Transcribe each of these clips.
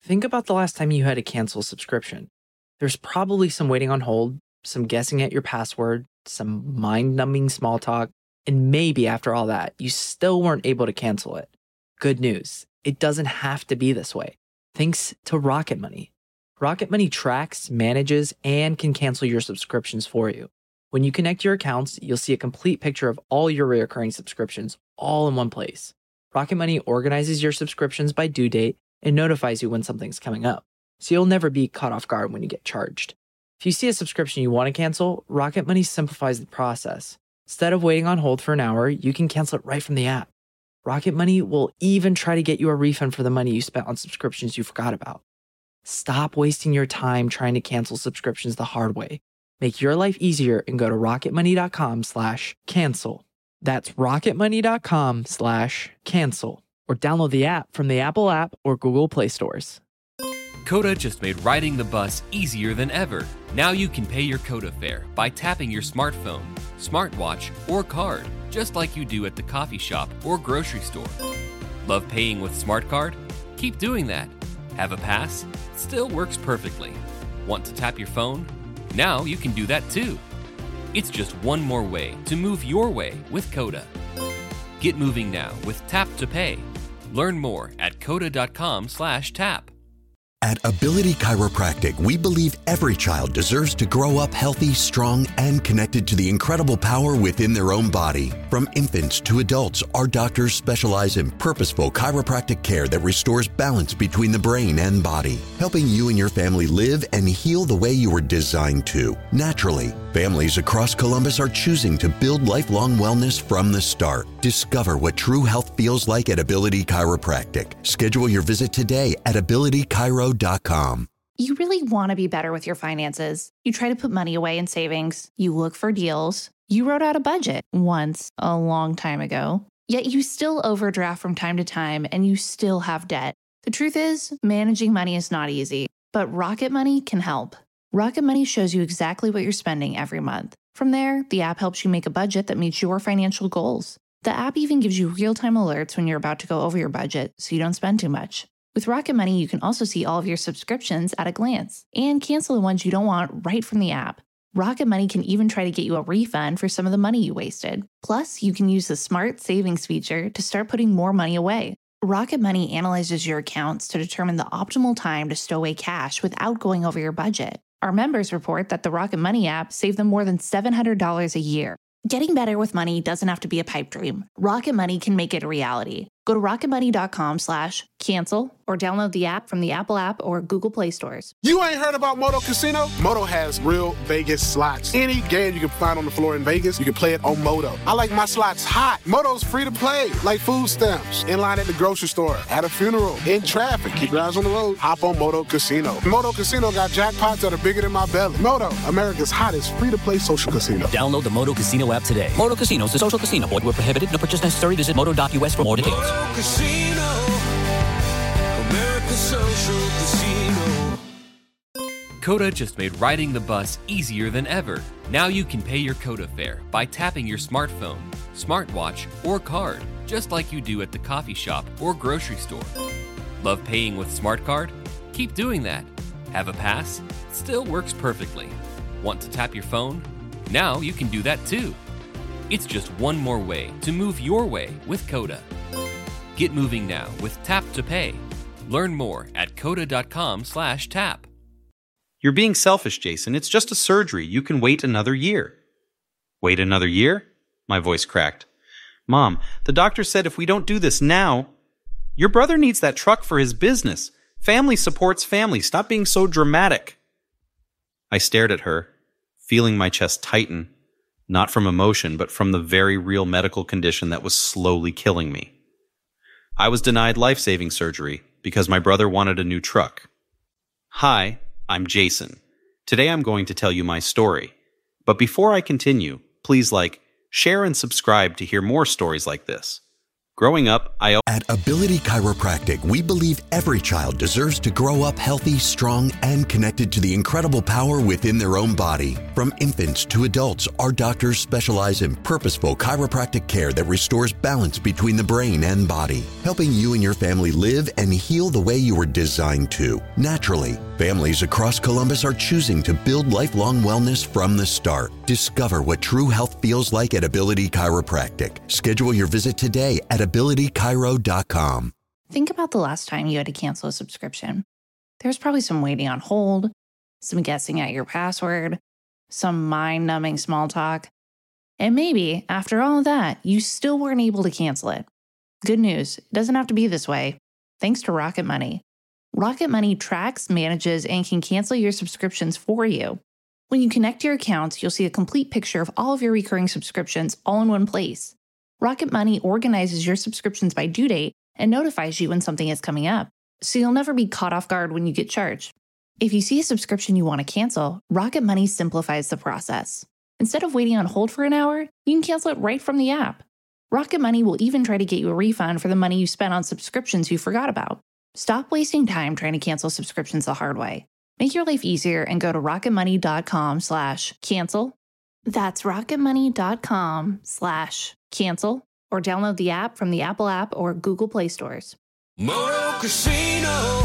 Think about the last time you had to cancel a subscription. There's probably some waiting on hold, some guessing at your password, some mind-numbing small talk, and maybe after all that, you still weren't able to cancel it. Good news, it doesn't have to be this way. Thanks to Rocket Money. Rocket Money tracks, manages, and can cancel your subscriptions for you. When you connect your accounts, you'll see a complete picture of all your recurring subscriptions all in one place. Rocket Money organizes your subscriptions by due date and notifies you when something's coming up, so you'll never be caught off guard when you get charged. If you see a subscription you want to cancel, Rocket Money simplifies the process. Instead of waiting on hold for an hour, you can cancel it right from the app. Rocket Money will even try to get you a refund for the money you spent on subscriptions you forgot about. Stop wasting your time trying to cancel subscriptions the hard way. Make your life easier and go to rocketmoney.com/cancel. That's rocketmoney.com/cancel. Or download the app from the Apple app or Google Play stores. Coda just made riding the bus easier than ever. Now you can pay your Coda fare by tapping your smartphone, smartwatch, or card, just like you do at the coffee shop or grocery store. Love paying with SmartCard? Keep doing that. Have a pass? Still works perfectly. Want to tap your phone? Now you can do that too. It's just one more way to move your way with Coda. Get moving now with Tap to Pay. Learn more at coda.com/tap. At Ability Chiropractic, we believe every child deserves to grow up healthy, strong, and connected to the incredible power within their own body. From infants to adults, our doctors specialize in purposeful chiropractic care that restores balance between the brain and body, helping you and your family live and heal the way you were designed to, naturally. Families across Columbus are choosing to build lifelong wellness from the start. Discover what true health feels like at Ability Chiropractic. Schedule your visit today at abilitychiro.com. You really want to be better with your finances. You try to put money away in savings. You look for deals. You wrote out a budget once, a long time ago. Yet you still overdraft from time to time and you still have debt. The truth is, managing money is not easy, but Rocket Money can help. Rocket Money shows you exactly what you're spending every month. From there, the app helps you make a budget that meets your financial goals. The app even gives you real-time alerts when you're about to go over your budget so you don't spend too much. With Rocket Money, you can also see all of your subscriptions at a glance and cancel the ones you don't want right from the app. Rocket Money can even try to get you a refund for some of the money you wasted. Plus, you can use the Smart Savings feature to start putting more money away. Rocket Money analyzes your accounts to determine the optimal time to stow away cash without going over your budget. Our members report that the Rocket Money app saved them more than $700 a year. Getting better with money doesn't have to be a pipe dream. Rocket Money can make it a reality. Go to rocketmoney.com/cancel or download the app from the Apple app or Google Play stores. You ain't heard about Moto Casino? Moto has real Vegas slots. Any game you can find on the floor in Vegas, you can play it on Moto. I like my slots hot. Moto's free to play, like food stamps. In line at the grocery store, at a funeral, in traffic. Keep your eyes on the road. Hop on Moto Casino. Moto Casino got jackpots that are bigger than my belly. Moto, America's hottest free-to-play social casino. Download the Moto Casino app today. Moto Casino is a social casino. Void where prohibited. No purchase necessary. Visit moto.us for more details. Casino, America's social casino. Coda just made riding the bus easier than ever. Now you can pay your Coda fare by tapping your smartphone, smartwatch, or card, just like you do at the coffee shop or grocery store. Love paying with SmartCard? Keep doing that. Have a pass? Still works perfectly. Want to tap your phone? Now you can do that too. It's just one more way to move your way with Coda. Get moving now with Tap to Pay. Learn more at coda.com/tap. You're being selfish, Jason. It's just a surgery. You can wait another year. Wait another year? My voice cracked. Mom, the doctor said if we don't do this now... Your brother needs that truck for his business. Family supports family. Stop being so dramatic. I stared at her, feeling my chest tighten, not from emotion, but from the very real medical condition that was slowly killing me. I was denied life-saving surgery because my brother wanted a new truck. Hi, I'm Jason. Today I'm going to tell you my story. But before I continue, please share and subscribe to hear more stories like this. Growing up, At Ability Chiropractic, we believe every child deserves to grow up healthy, strong, and connected to the incredible power within their own body. From infants to adults, our doctors specialize in purposeful chiropractic care that restores balance between the brain and body, helping you and your family live and heal the way you were designed to, naturally. Families across Columbus are choosing to build lifelong wellness from the start. Discover what true health feels like at Ability Chiropractic. Schedule your visit today at abilitychiro.com. Think about the last time you had to cancel a subscription. There's probably some waiting on hold, some guessing at your password, some mind-numbing small talk. And maybe, after all of that, you still weren't able to cancel it. Good news, it doesn't have to be this way. Thanks to Rocket Money. Rocket Money tracks, manages, and can cancel your subscriptions for you. When you connect your accounts, you'll see a complete picture of all of your recurring subscriptions all in one place. Rocket Money organizes your subscriptions by due date and notifies you when something is coming up, so you'll never be caught off guard when you get charged. If you see a subscription you want to cancel, Rocket Money simplifies the process. Instead of waiting on hold for an hour, you can cancel it right from the app. Rocket Money will even try to get you a refund for the money you spent on subscriptions you forgot about. Stop wasting time trying to cancel subscriptions the hard way. Make your life easier and go to rocketmoney.com/cancel. That's rocketmoney.com/cancel, or download the app from the Apple app or Google Play stores. Moto Casino,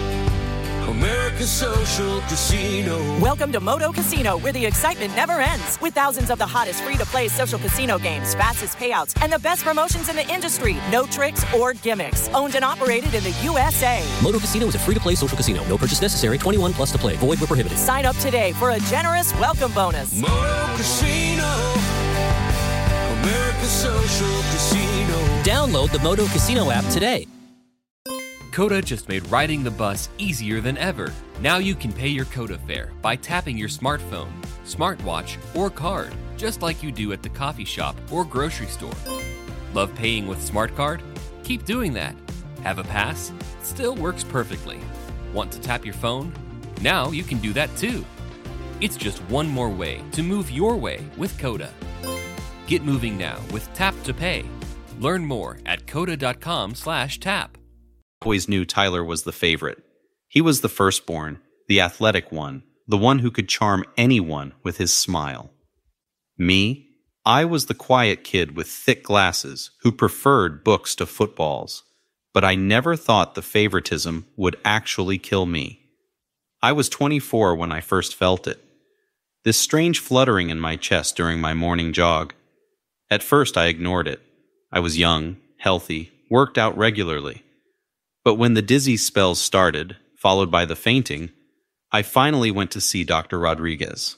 America's social casino. Welcome to Moto Casino, where the excitement never ends. With thousands of the hottest free-to-play social casino games, fastest payouts, and the best promotions in the industry. No tricks or gimmicks. Owned and operated in the USA. Moto Casino is a free-to-play social casino. No purchase necessary. 21 plus to play. Void where prohibited. Sign up today for a generous welcome bonus. Moto Casino, America's social casino. Download the Moto Casino app today. Coda just made riding the bus easier than ever. Now you can pay your Coda fare by tapping your smartphone, smartwatch, or card, just like you do at the coffee shop or grocery store. Love paying with Smart Card? Keep doing that. Have a pass? Still works perfectly. Want to tap your phone? Now you can do that too. It's just one more way to move your way with Coda. Get moving now with Tap to Pay. Learn more at coda.com/tap. always knew Tyler was the favorite. He was the firstborn, the athletic one, the one who could charm anyone with his smile. Me, I was the quiet kid with thick glasses who preferred books to footballs, but I never thought the favoritism would actually kill me. I was 24 when I first felt it. This strange fluttering in my chest during my morning jog. At first I ignored it. I was young, healthy, worked out regularly. But when the dizzy spells started, followed by the fainting, I finally went to see Dr. Rodriguez.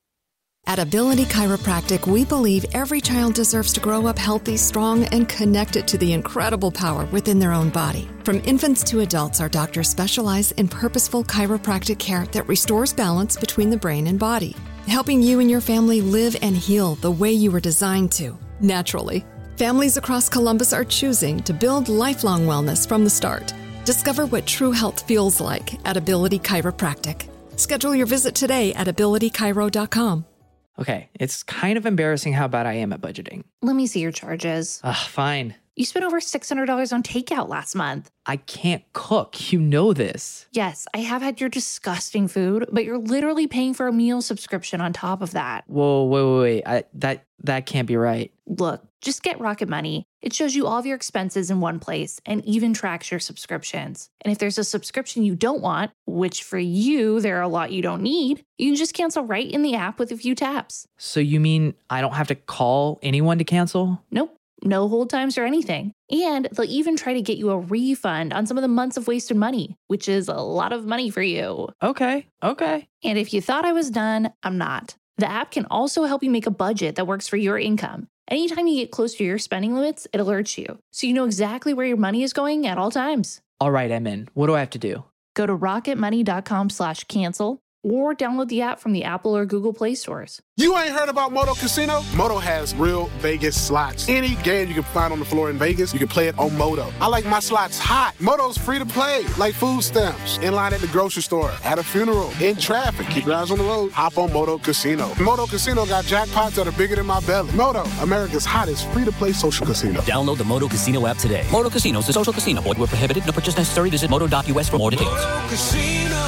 At Ability Chiropractic, we believe every child deserves to grow up healthy, strong, and connected to the incredible power within their own body. From infants to adults, our doctors specialize in purposeful chiropractic care that restores balance between the brain and body, helping you and your family live and heal the way you were designed to, naturally. Families across Columbus are choosing to build lifelong wellness from the start. Discover what true health feels like at Ability Chiropractic. Schedule your visit today at abilitychiro.com. Okay, it's kind of embarrassing how bad I am at budgeting. Let me see your charges. Fine. You spent over $600 on takeout last month. I can't cook. You know this. Yes, I have had your disgusting food, but you're literally paying for a meal subscription on top of that. Whoa, wait. That can't be right. Look, just get Rocket Money. It shows you all of your expenses in one place and even tracks your subscriptions. And if there's a subscription you don't want, which for you, there are a lot you don't need, you can just cancel right in the app with a few taps. So you mean I don't have to call anyone to cancel? Nope. No hold times or anything. And they'll even try to get you a refund on some of the months of wasted money, which is a lot of money for you. Okay. And if you thought I was done, I'm not. The app can also help you make a budget that works for your income. Anytime you get close to your spending limits, it alerts you, so you know exactly where your money is going at all times. All right, I'm in. What do I have to do? Go to rocketmoney.com/cancel, or download the app from the Apple or Google Play stores. You ain't heard about Moto Casino? Moto has real Vegas slots. Any game you can find on the floor in Vegas, you can play it on Moto. I like my slots hot. Moto's free to play, like food stamps. In line at the grocery store, at a funeral, in traffic. Keep your eyes on the road. Hop on Moto Casino. Moto Casino got jackpots that are bigger than my belly. Moto, America's hottest free-to-play social casino. Download the Moto Casino app today. Moto Casino is a social casino. Void where prohibited. No purchase necessary. Visit moto.us for more details. Moto Casino,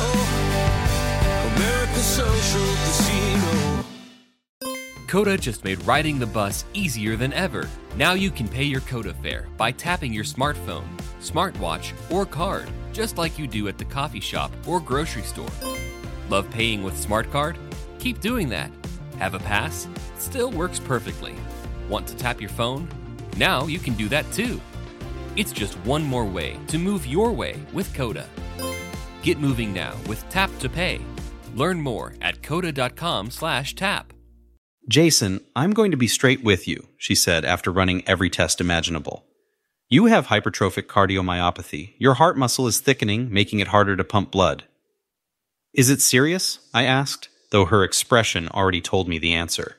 America's social casino. Coda just made riding the bus easier than ever. Now you can pay your Coda fare by tapping your smartphone, smartwatch, or card, just like you do at the coffee shop or grocery store. Love paying with Smart Card? Keep doing that. Have a pass? Still works perfectly. Want to tap your phone? Now you can do that too. It's just one more way to move your way with Coda. Get moving now with Tap to Pay. Learn more at coda.com/tap. Jason, I'm going to be straight with you, she said after running every test imaginable. You have hypertrophic cardiomyopathy. Your heart muscle is thickening, making it harder to pump blood. Is it serious? I asked, though her expression already told me the answer.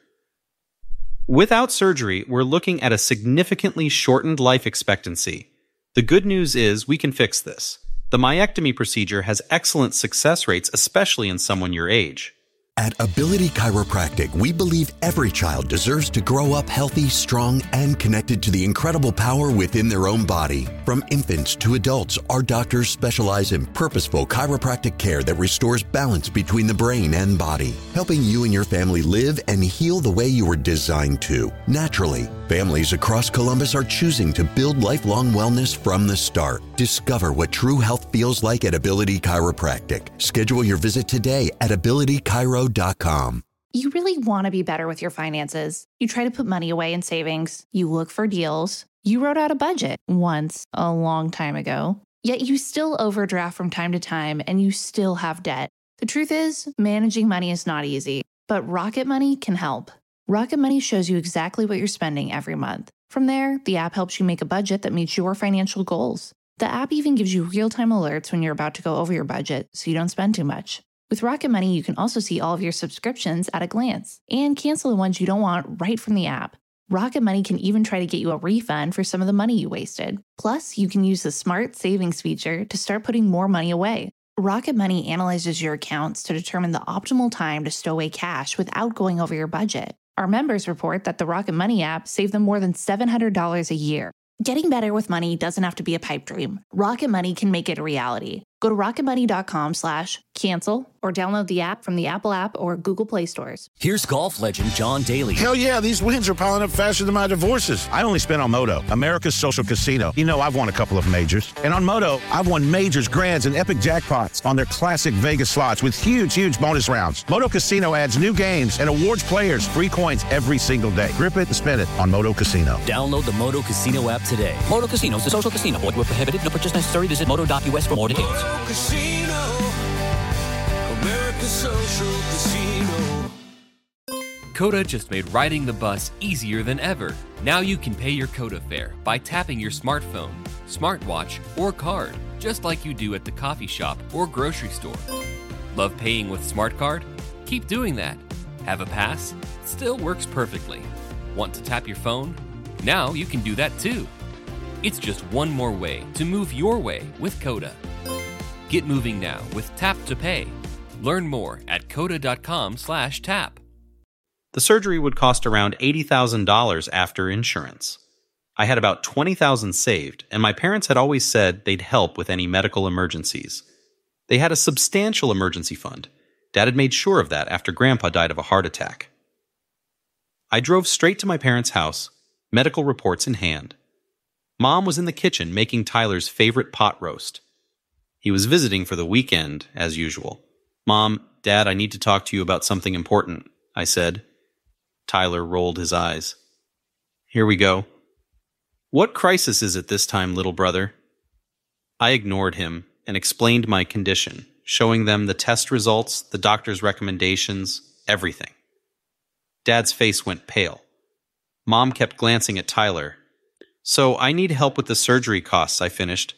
Without surgery, we're looking at a significantly shortened life expectancy. The good news is we can fix this. The myectomy procedure has excellent success rates, especially in someone your age. At Ability Chiropractic, we believe every child deserves to grow up healthy, strong, and connected to the incredible power within their own body. From infants to adults, our doctors specialize in purposeful chiropractic care that restores balance between the brain and body, helping you and your family live and heal the way you were designed to, naturally. Families across Columbus are choosing to build lifelong wellness from the start. Discover what true health feels like at Ability Chiropractic. Schedule your visit today at abilitychiro.com. You really want to be better with your finances. You try to put money away in savings. You look for deals. You wrote out a budget once, a long time ago. Yet you still overdraft from time to time and you still have debt. The truth is, managing money is not easy, but Rocket Money can help. Rocket Money shows you exactly what you're spending every month. From there, the app helps you make a budget that meets your financial goals. The app even gives you real-time alerts when you're about to go over your budget so you don't spend too much. With Rocket Money, you can also see all of your subscriptions at a glance and cancel the ones you don't want right from the app. Rocket Money can even try to get you a refund for some of the money you wasted. Plus, you can use the Smart Savings feature to start putting more money away. Rocket Money analyzes your accounts to determine the optimal time to stow away cash without going over your budget. Our members report that the Rocket Money app saved them more than $700 a year. Getting better with money doesn't have to be a pipe dream. Rocket Money can make it a reality. Go to rocketmoney.com/cancel or download the app from the Apple app or Google Play stores. Here's golf legend John Daly. Hell yeah, these wins are piling up faster than my divorces. I only spent on Moto, America's social casino. You know I've won a couple of majors. And on Moto, I've won majors, grands, and epic jackpots on their classic Vegas slots with huge bonus rounds. Moto Casino adds new games and awards players free coins every single day. Grip it and spin it on Moto Casino. Download the Moto Casino app today. Moto Casino is a social casino. Void where prohibited. No purchase necessary. Visit moto.us for more details. Moto Casino, America's social casino. Coda just made riding the bus easier than ever. Now you can pay your Coda fare by tapping your smartphone, smartwatch, or card, just like you do at the coffee shop or grocery store. Love paying with Smart Card? Keep doing that. Have a pass? Still works perfectly. Want to tap your phone? Now you can do that too. It's just one more way to move your way with Coda. Get moving now with Tap to Pay. Learn more at coda.com/tap. The surgery would cost around $80,000 after insurance. I had about $20,000 saved, and my parents had always said they'd help with any medical emergencies. They had a substantial emergency fund. Dad had made sure of that after Grandpa died of a heart attack. I drove straight to my parents' house, medical reports in hand. Mom was in the kitchen making Tyler's favorite pot roast. He was visiting for the weekend, as usual. "Mom, Dad, I need to talk to you about something important," I said. Tyler rolled his eyes. "Here we go. What crisis is it this time, little brother?" I ignored him and explained my condition, showing them the test results, the doctor's recommendations, everything. Dad's face went pale. Mom kept glancing at Tyler. "So I need help with the surgery costs," I finished.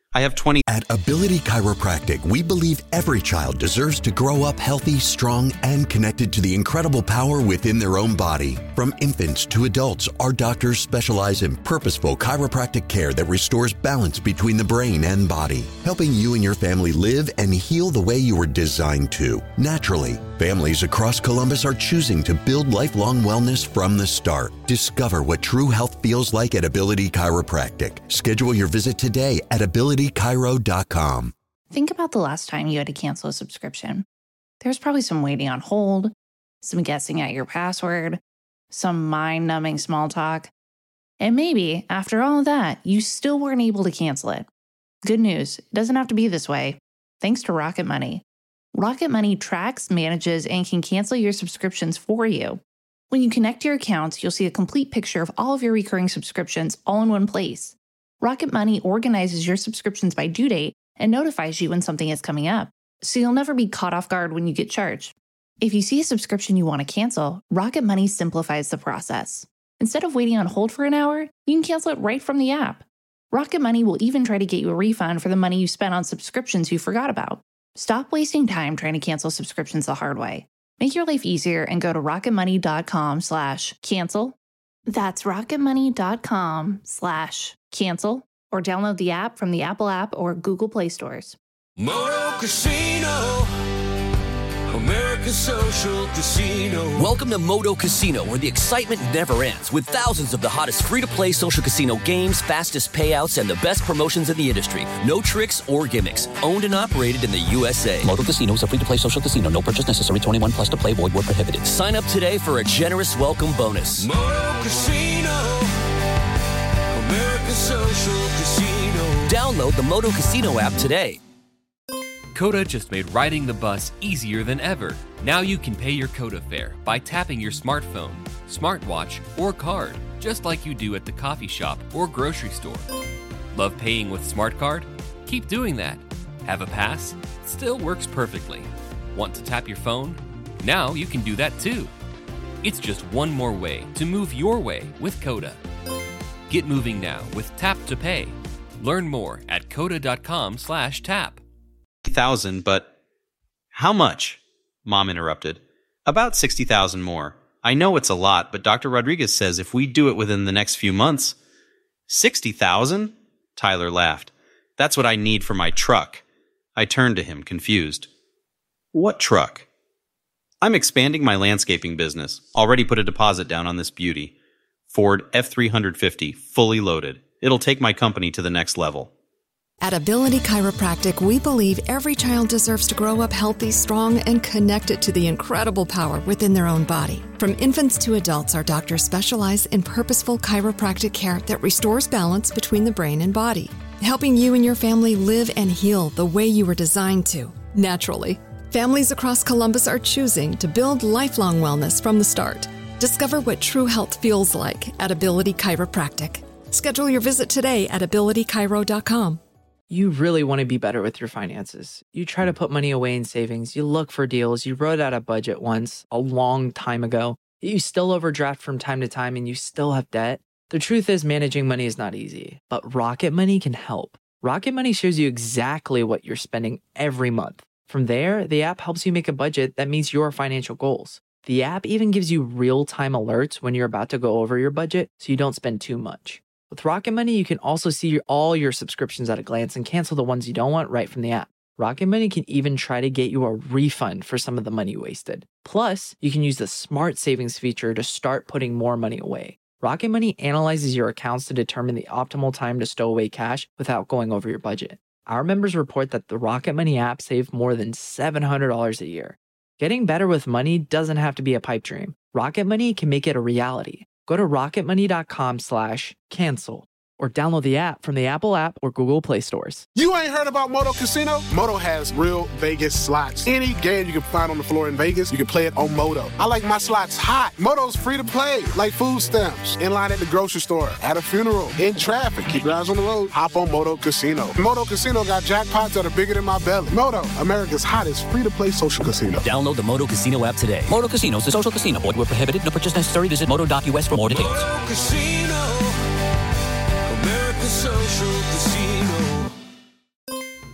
I have 20. At Ability Chiropractic, we believe every child deserves to grow up healthy, strong, and connected to the incredible power within their own body. From infants to adults, our doctors specialize in purposeful chiropractic care that restores balance between the brain and body, helping you and your family live and heal the way you were designed to, naturally. Families across Columbus are choosing to build lifelong wellness from the start. Discover what true health feels like at Ability Chiropractic. Schedule your visit today at abilitychiro.com. Think about the last time you had to cancel a subscription. There's probably some waiting on hold, some guessing at your password, some mind-numbing small talk. And maybe, after all of that, you still weren't able to cancel it. Good news, it doesn't have to be this way. Thanks to Rocket Money. Rocket Money tracks, manages, and can cancel your subscriptions for you. When you connect your accounts, you'll see a complete picture of all of your recurring subscriptions all in one place. Rocket Money organizes your subscriptions by due date and notifies you when something is coming up, so you'll never be caught off guard when you get charged. If you see a subscription you want to cancel, Rocket Money simplifies the process. Instead of waiting on hold for an hour, you can cancel it right from the app. Rocket Money will even try to get you a refund for the money you spent on subscriptions you forgot about. Stop wasting time trying to cancel subscriptions the hard way. Make your life easier and go to rocketmoney.com/cancel. That's rocketmoney.com/cancel, or download the app from the Apple App or Google Play stores. Moto Casino, America's social casino. Welcome to Moto Casino, where the excitement never ends, with thousands of the hottest free-to-play social casino games, fastest payouts, and the best promotions in the industry. No tricks or gimmicks. Owned and operated in the USA. Moto Casino is a free-to-play social casino. No purchase necessary. 21 plus to play. Void where prohibited. Sign up today for a generous welcome bonus. Moto Casino, America's social casino. Download the Moto Casino app today. Coda just made riding the bus easier than ever. Now you can pay your Coda fare by tapping your smartphone, smartwatch, or card, just like you do at the coffee shop or grocery store. Love paying with SmartCard? Keep doing that. Have a pass? Still works perfectly. Want to tap your phone? Now you can do that too. It's just one more way to move your way with Coda. Get moving now with Tap to Pay. Learn more at coda.com/tap. 60,000, but how much? Mom interrupted. About 60,000 more. I know it's a lot, but Dr. Rodriguez says if we do it within the next few months. 60,000? Tyler laughed. That's what I need for my truck. I turned to him, confused. What truck? I'm expanding my landscaping business. Already put a deposit down on this beauty. Ford F350, fully loaded. It'll take my company to the next level. At Ability Chiropractic, we believe every child deserves to grow up healthy, strong, and connected to the incredible power within their own body. From infants to adults, our doctors specialize in purposeful chiropractic care that restores balance between the brain and body, helping you and your family live and heal the way you were designed to, naturally. Families across Columbus are choosing to build lifelong wellness from the start. Discover what true health feels like at Ability Chiropractic. Schedule your visit today at abilitychiro.com. You really want to be better with your finances. You try to put money away in savings. You look for deals. You wrote out a budget once, a long time ago. You still overdraft from time to time and you still have debt. The truth is, managing money is not easy, but Rocket Money can help. Rocket Money shows you exactly what you're spending every month. From there, the app helps you make a budget that meets your financial goals. The app even gives you real-time alerts when you're about to go over your budget so you don't spend too much. With Rocket Money, you can also see all your subscriptions at a glance and cancel the ones you don't want right from the app. Rocket Money can even try to get you a refund for some of the money wasted. Plus, you can use the Smart Savings feature to start putting more money away. Rocket Money analyzes your accounts to determine the optimal time to stow away cash without going over your budget. Our members report that the Rocket Money app saved more than $700 a year. Getting better with money doesn't have to be a pipe dream. Rocket Money can make it a reality. Go to rocketmoney.com/cancel or download the app from the Apple App or Google Play stores. You ain't heard about Moto Casino? Moto has real Vegas slots. Any game you can find on the floor in Vegas, you can play it on Moto. I like my slots hot. Moto's free to play, like food stamps. In line at the grocery store, at a funeral, in traffic. Keep your eyes on the road. Hop on Moto Casino. Moto Casino got jackpots that are bigger than my belly. Moto, America's hottest free-to-play social casino. Download the Moto Casino app today. Moto Casino is a social casino. Void where prohibited. No purchase necessary. Visit moto.us for more details. Moto Casino, America's social casino.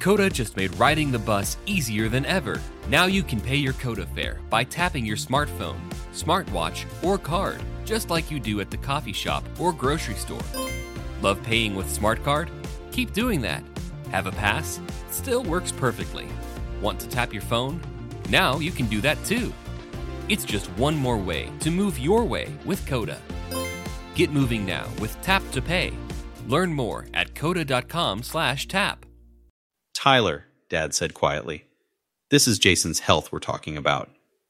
Coda just made riding the bus easier than ever. Now you can pay your Coda fare by tapping your smartphone, smartwatch, or card, just like you do at the coffee shop or grocery store. Love paying with SmartCard? Keep doing that. Have a pass? Still works perfectly. Want to tap your phone? Now you can do that too. It's just one more way to move your way with Coda. Get moving now with Tap to Pay. Learn more at coda.com/tap. Tyler, Dad said quietly. This is Jason's health we're talking about.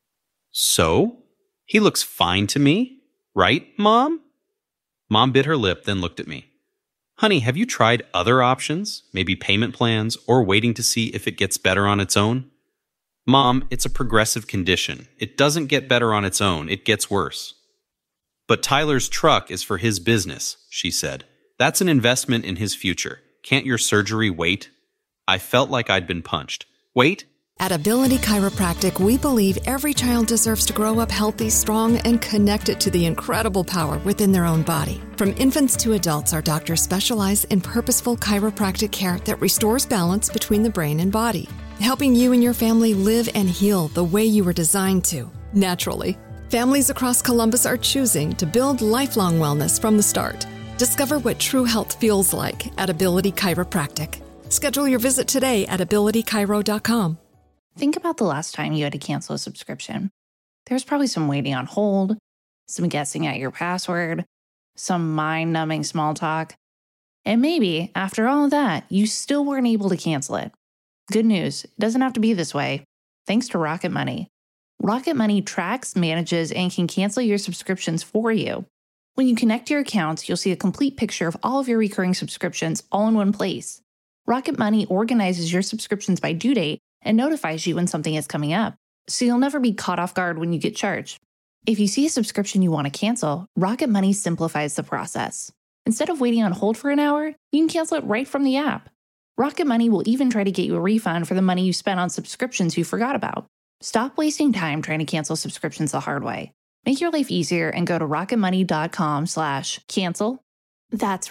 So? He looks fine to me, right, Mom? Mom bit her lip, then looked at me. Honey, have you tried other options, maybe payment plans, or waiting to see if it gets better on its own? Mom, it's a progressive condition. It doesn't get better on its own, it gets worse. But Tyler's truck is for his business, she said. That's an investment in his future. Can't your surgery wait? I felt like I'd been punched. Wait? At Ability Chiropractic, we believe every child deserves to grow up healthy, strong, and connected to the incredible power within their own body. From infants to adults, our doctors specialize in purposeful chiropractic care that restores balance between the brain and body, helping you and your family live and heal the way you were designed to, naturally. Families across Columbus are choosing to build lifelong wellness from the start. Discover what true health feels like at Ability Chiropractic. Schedule your visit today at abilitychiro.com. Think about the last time you had to cancel a subscription. There's probably some waiting on hold, some guessing at your password, some mind-numbing small talk. And maybe, after all of that, you still weren't able to cancel it. Good news, it doesn't have to be this way. Thanks to Rocket Money. Rocket Money tracks, manages, and can cancel your subscriptions for you. When you connect your accounts, you'll see a complete picture of all of your recurring subscriptions all in one place. Rocket Money organizes your subscriptions by due date and notifies you when something is coming up, so you'll never be caught off guard when you get charged. If you see a subscription you want to cancel, Rocket Money simplifies the process. Instead of waiting on hold for an hour, you can cancel it right from the app. Rocket Money will even try to get you a refund for the money you spent on subscriptions you forgot about. Stop wasting time trying to cancel subscriptions the hard way. Make your life easier and go to rocketmoney.com/cancel. That's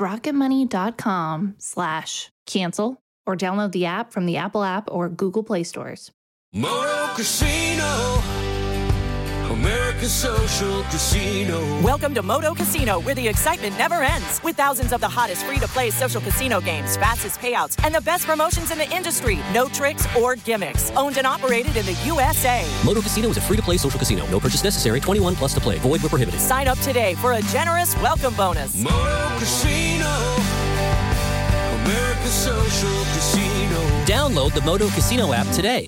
rocketmoney.com/cancel. Or download the app from the Apple App or Google Play stores. Moto Casino, America's social casino. Welcome to Moto Casino, where the excitement never ends. With thousands of the hottest free-to-play social casino games, fastest payouts, and the best promotions in the industry. No tricks or gimmicks. Owned and operated in the USA. Moto Casino is a free-to-play social casino. No purchase necessary. 21 plus to play. Void where prohibited. Sign up today for a generous welcome bonus. Moto Casino, America's social casino. Download the Moto Casino app today.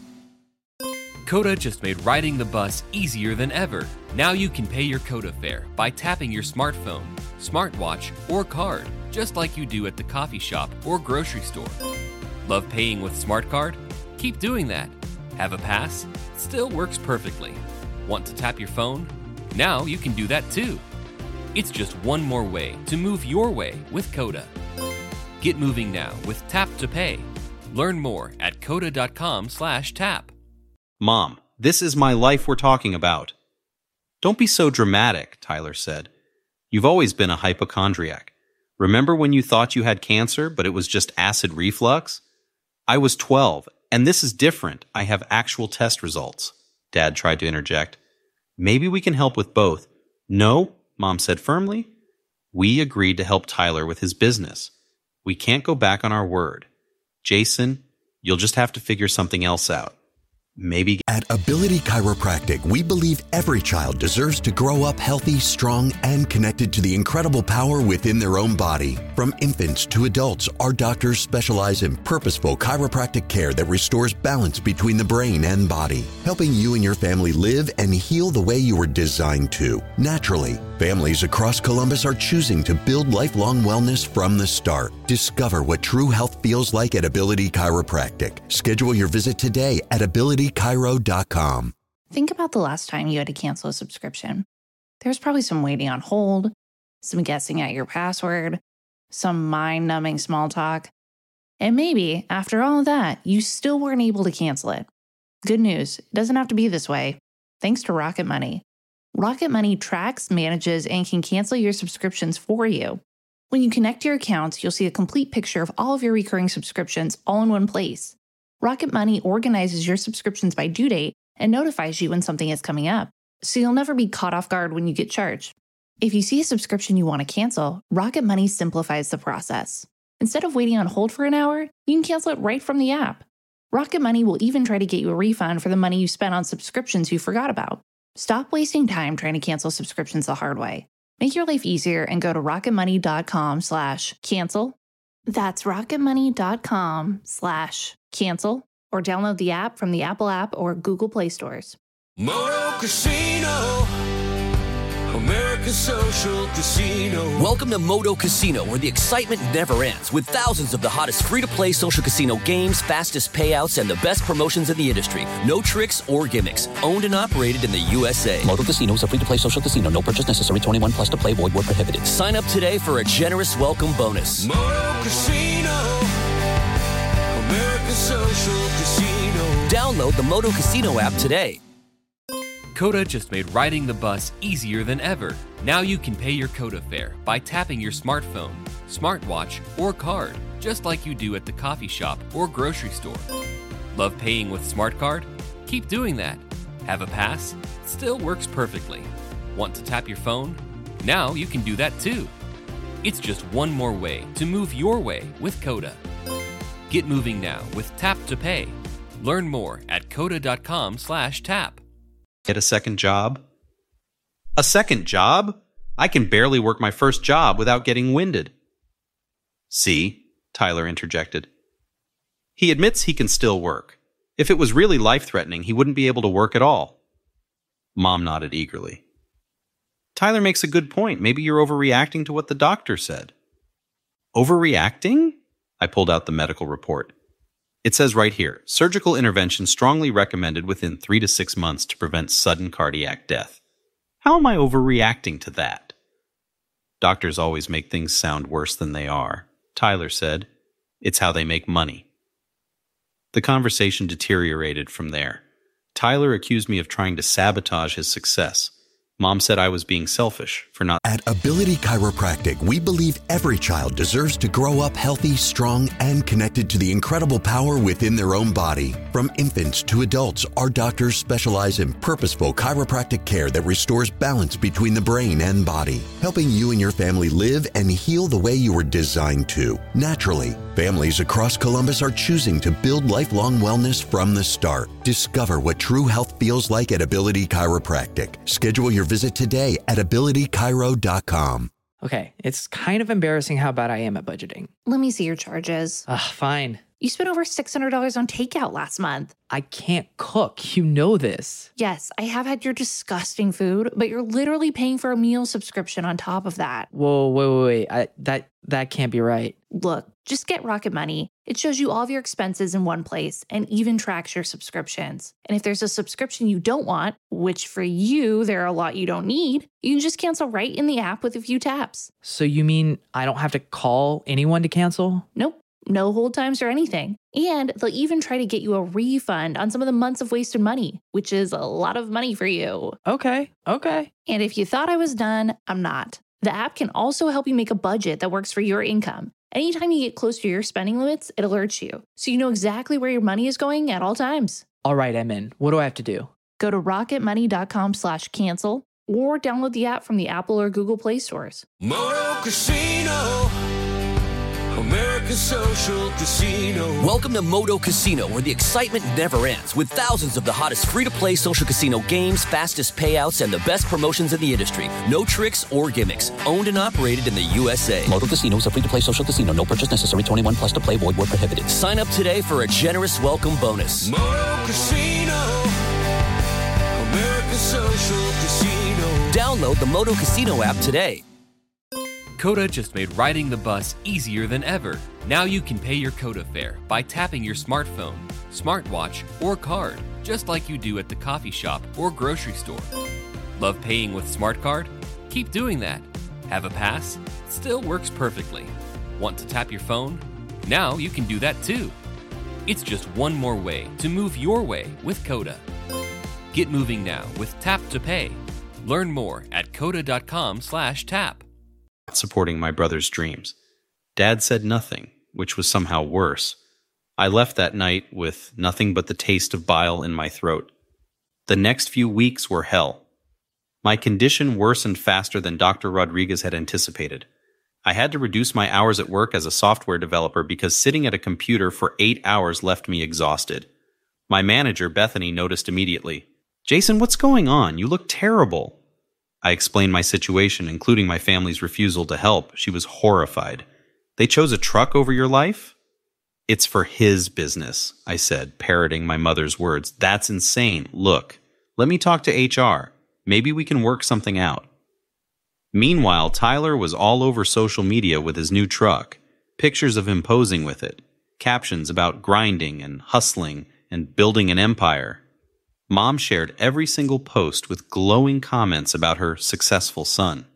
Coda just made riding the bus easier than ever. Now you can pay your Coda fare by tapping your smartphone, smartwatch, or card, just like you do at the coffee shop or grocery store. Love paying with SmartCard? Keep doing that. Have a pass? Still works perfectly. Want to tap your phone? Now you can do that too. It's just one more way to move your way with Coda. Get moving now with Tap to Pay. Learn more at coda.com/tap. Mom, this is my life we're talking about. Don't be so dramatic, Tyler said. You've always been a hypochondriac. Remember when you thought you had cancer, but it was just acid reflux? I was 12, and this is different. I have actual test results. Dad tried to interject. Maybe we can help with both. No, Mom said firmly. We agreed to help Tyler with his business. We can't go back on our word. Jason, you'll just have to figure something else out. Maybe. At Ability Chiropractic, we believe every child deserves to grow up healthy, strong, and connected to the incredible power within their own body. From infants to adults, our doctors specialize in purposeful chiropractic care that restores balance between the brain and body, helping you and your family live and heal the way you were designed to, naturally. Families across Columbus are choosing to build lifelong wellness from the start. Discover what true health feels like at Ability Chiropractic. Schedule your visit today at abilitychiro.com. Think about the last time you had to cancel a subscription. There's probably some waiting on hold, some guessing at your password, some mind-numbing small talk. And maybe, after all of that, you still weren't able to cancel it. Good news, it doesn't have to be this way. Thanks to Rocket Money. Rocket Money tracks, manages, and can cancel your subscriptions for you. When you connect your accounts, you'll see a complete picture of all of your recurring subscriptions all in one place. Rocket Money organizes your subscriptions by due date and notifies you when something is coming up, so you'll never be caught off guard when you get charged. If you see a subscription you want to cancel, Rocket Money simplifies the process. Instead of waiting on hold for an hour, you can cancel it right from the app. Rocket Money will even try to get you a refund for the money you spent on subscriptions you forgot about. Stop wasting time trying to cancel subscriptions the hard way. Make your life easier and go to rocketmoney.com/cancel. That's rocketmoney.com/cancel, or download the app from the Apple App or Google Play stores. Moto Casino, America's social casino. Welcome to Moto Casino, where the excitement never ends, with thousands of the hottest free-to-play social casino games, fastest payouts, and the best promotions in the industry. No tricks or gimmicks. Owned and operated in the USA. Moto Casino is a free-to-play social casino. No purchase necessary. 21 plus to play. Void where prohibited. Sign up today for a generous welcome bonus. Moto Casino, America's social casino. Download the Moto Casino app today. Coda just made riding the bus easier than ever. Now you can pay your Coda fare by tapping your smartphone, smartwatch, or card, just like you do at the coffee shop or grocery store. Love paying with Smart Card? Keep doing that. Have a pass? It still works perfectly. Want to tap your phone? Now you can do that too. It's just one more way to move your way with Coda. Get moving now with Tap to Pay. Learn more at coda.com/tap. Get a second job? A second job? I can barely work my first job without getting winded. See, Tyler interjected. He admits he can still work. If it was really life-threatening, he wouldn't be able to work at all. Mom nodded eagerly. Tyler makes a good point. Maybe you're overreacting to what the doctor said. Overreacting? I pulled out the medical report. It says right here, surgical intervention strongly recommended within 3 to 6 months to prevent sudden cardiac death. How am I overreacting to that? Doctors always make things sound worse than they are, Tyler said. It's how they make money. The conversation deteriorated from there. Tyler accused me of trying to sabotage his success. Mom said I was being selfish for not. At Ability Chiropractic, we believe every child deserves to grow up healthy, strong, and connected to the incredible power within their own body. From infants to adults, our doctors specialize in purposeful chiropractic care that restores balance between the brain and body, helping you and your family live and heal the way you were designed to, naturally. Families across Columbus are choosing to build lifelong wellness from the start. Discover what true health feels like at Ability Chiropractic. Schedule your visit today at abilitychiro.com. Okay, it's kind of embarrassing how bad I am at budgeting. Let me see your charges. Fine. You spent over $600 on takeout last month. I can't cook. You know this. Yes, I have had your disgusting food, but you're literally paying for a meal subscription on top of that. Whoa, wait. That can't be right. Look, just get Rocket Money. It shows you all of your expenses in one place and even tracks your subscriptions. And if there's a subscription you don't want, which for you, there are a lot you don't need, you can just cancel right in the app with a few taps. So you mean I don't have to call anyone to cancel? Nope. No hold times or anything. And they'll even try to get you a refund on some of the months of wasted money, which is a lot of money for you. Okay. And if you thought I was done, I'm not. The app can also help you make a budget that works for your income. Anytime you get close to your spending limits, it alerts you, so you know exactly where your money is going at all times. All right, I'm in. What do I have to do? Go to rocketmoney.com/cancel or download the app from the Apple or Google Play stores. Moto Casino, America's social casino. Welcome to Moto Casino, where the excitement never ends, with thousands of the hottest free-to-play social casino games, fastest payouts, and the best promotions in the industry. No tricks or gimmicks. Owned and operated in the USA. Moto Casino is a free-to-play social casino. No purchase necessary. 21 plus to play. Void where prohibited. Sign up today for a generous welcome bonus. Moto Casino, America's social casino. Download the Moto Casino app today. Coda just made riding the bus easier than ever. Now you can pay your Coda fare by tapping your smartphone, smartwatch, or card, just like you do at the coffee shop or grocery store. Love paying with Smart Card? Keep doing that. Have a pass? It still works perfectly. Want to tap your phone? Now you can do that too. It's just one more way to move your way with Coda. Get moving now with Tap to Pay. Learn more at coda.com/tap. Supporting my brother's dreams. Dad said nothing, which was somehow worse. I left that night with nothing but the taste of bile in my throat. The next few weeks were hell. My condition worsened faster than Dr. Rodriguez had anticipated. I had to reduce my hours at work as a software developer because sitting at a computer for 8 hours left me exhausted. My manager, Bethany, noticed immediately. "Jason, what's going on? You look terrible." I explained my situation, including my family's refusal to help. She was horrified. "They chose a truck over your life?" "It's for his business," I said, parroting my mother's words. "That's insane. Look, let me talk to HR. Maybe we can work something out." Meanwhile, Tyler was all over social media with his new truck, pictures of him posing with it, captions about grinding and hustling and building an empire. Mom shared every single post with glowing comments about her successful son.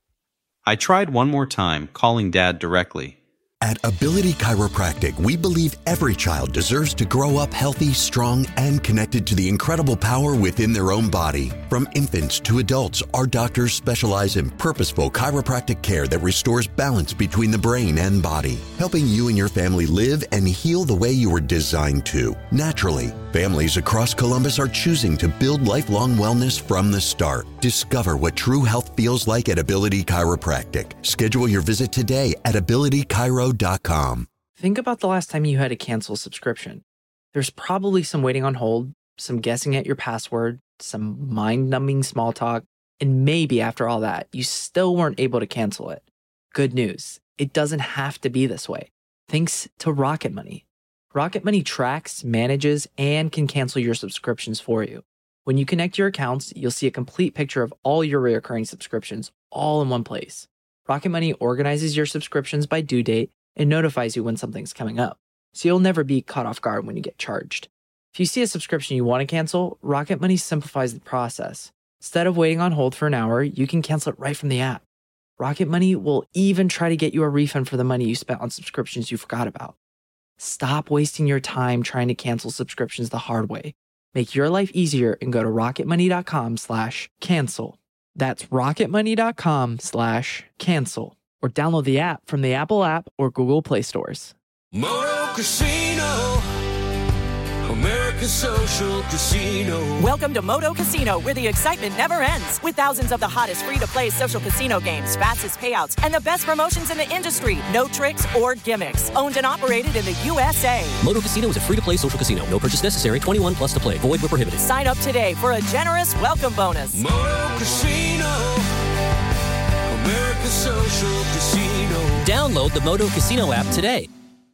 I tried one more time, calling Dad directly. At Ability Chiropractic, we believe every child deserves to grow up healthy, strong, and connected to the incredible power within their own body. From infants to adults, our doctors specialize in purposeful chiropractic care that restores balance between the brain and body, helping you and your family live and heal the way you were designed to, naturally. Families across Columbus are choosing to build lifelong wellness from the start. Discover what true health feels like at Ability Chiropractic. Schedule your visit today at abilitychiro.com. Think about the last time you had to cancel a subscription. There's probably some waiting on hold, some guessing at your password, some mind-numbing small talk, and maybe after all that, you still weren't able to cancel it. Good news, it doesn't have to be this way. Thanks to Rocket Money. Rocket Money tracks, manages, and can cancel your subscriptions for you. When you connect your accounts, you'll see a complete picture of all your recurring subscriptions all in one place. Rocket Money organizes your subscriptions by due date and notifies you when something's coming up, so you'll never be caught off guard when you get charged. If you see a subscription you want to cancel, Rocket Money simplifies the process. Instead of waiting on hold for an hour, you can cancel it right from the app. Rocket Money will even try to get you a refund for the money you spent on subscriptions you forgot about. Stop wasting your time trying to cancel subscriptions the hard way. Make your life easier and go to rocketmoney.com/cancel. That's rocketmoney.com/cancel. Or download the app from the Apple app or Google Play stores. Moto Casino, America's social casino. Welcome to Moto Casino, where the excitement never ends. With thousands of the hottest free-to-play social casino games, fastest payouts, and the best promotions in the industry. No tricks or gimmicks. Owned and operated in the USA. Moto Casino is a free-to-play social casino. No purchase necessary. 21 plus to play. Void where prohibited. Sign up today for a generous welcome bonus. Moto Casino, America's social casino. Download the Moto Casino app today.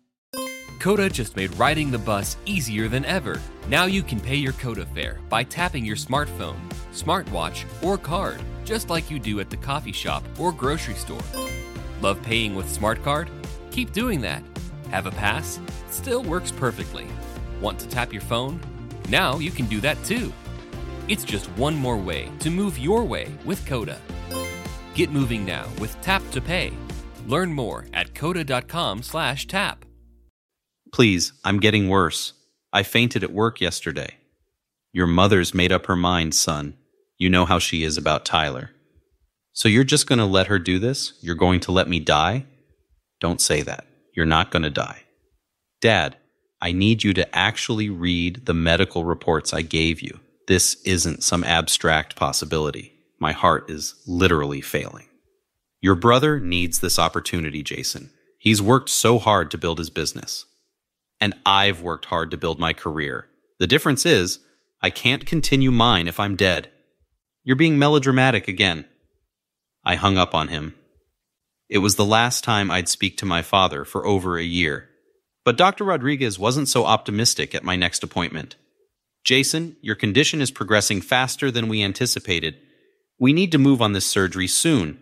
Coda just made riding the bus easier than ever. Now you can pay your Coda fare by tapping your smartphone, smartwatch, or card, just like you do at the coffee shop or grocery store. Love paying with Smart Card? Keep doing that. Have a pass? It still works perfectly. Want to tap your phone? Now you can do that too. It's just one more way to move your way with Coda. Get moving now with Tap to Pay. Learn more at coda.com/tap. "Please, I'm getting worse. I fainted at work yesterday." "Your mother's made up her mind, son. You know how she is about Tyler." "So you're just going to let her do this? You're going to let me die?" "Don't say that. You're not going to die." "Dad, I need you to actually read the medical reports I gave you. This isn't some abstract possibility. My heart is literally failing." "Your brother needs this opportunity, Jason. He's worked so hard to build his business. And I've worked hard to build my career. The difference is, I can't continue mine if I'm dead. You're being melodramatic again." I hung up on him. It was the last time I'd speak to my father for over a year. But Dr. Rodriguez wasn't so optimistic at my next appointment. "Jason, your condition is progressing faster than we anticipated. We need to move on this surgery soon."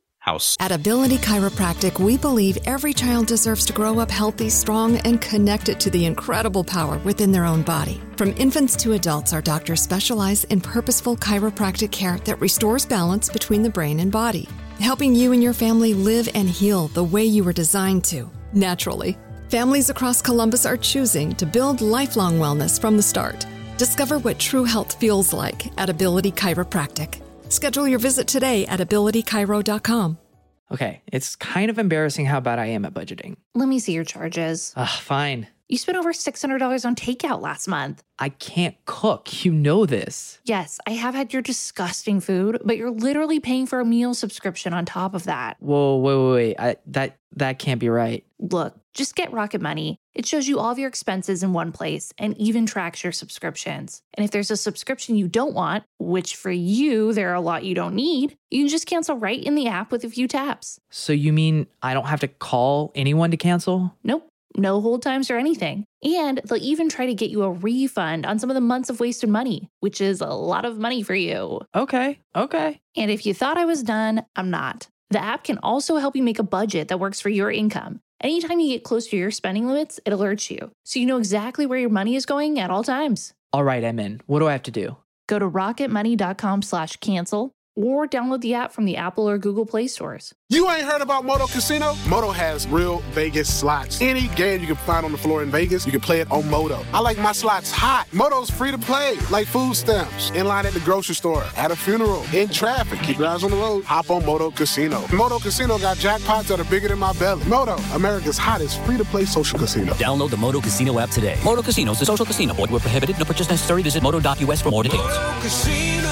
At Ability Chiropractic, we believe every child deserves to grow up healthy, strong, and connected to the incredible power within their own body. From infants to adults, our doctors specialize in purposeful chiropractic care that restores balance between the brain and body, helping you and your family live and heal the way you were designed to, naturally. Families across Columbus are choosing to build lifelong wellness from the start. Discover what true health feels like at Ability Chiropractic. Schedule your visit today at abilitychiro.com. Okay, it's kind of embarrassing how bad I am at budgeting. Let me see your charges. Fine. You spent over $600 on takeout last month. I can't cook. You know this. Yes, I have had your disgusting food, but you're literally paying for a meal subscription on top of that. Whoa, wait. That can't be right. Look, just get Rocket Money. It shows you all of your expenses in one place and even tracks your subscriptions. And if there's a subscription you don't want, which for you, there are a lot you don't need, you can just cancel right in the app with a few taps. So you mean I don't have to call anyone to cancel? Nope. No hold times or anything. And they'll even try to get you a refund on some of the months of wasted money, which is a lot of money for you. Okay. And if you thought I was done, I'm not. The app can also help you make a budget that works for your income. Anytime you get close to your spending limits, it alerts you, so you know exactly where your money is going at all times. All right, I'm in. What do I have to do? Go to rocketmoney.com/cancel or download the app from the Apple or Google Play stores. You ain't heard about Moto Casino? Moto has real Vegas slots. Any game you can find on the floor in Vegas, you can play it on Moto. I like my slots hot. Moto's free to play, like food stamps. In line at the grocery store, at a funeral, in traffic. Keep your eyes on the road. Hop on Moto Casino. Moto Casino got jackpots that are bigger than my belly. Moto, America's hottest free-to-play social casino. Download the Moto Casino app today. Moto Casino is a social casino. Void where prohibited. No purchase necessary. Visit moto.us for more details. Moto Casino,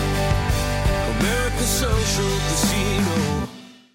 America's social casino.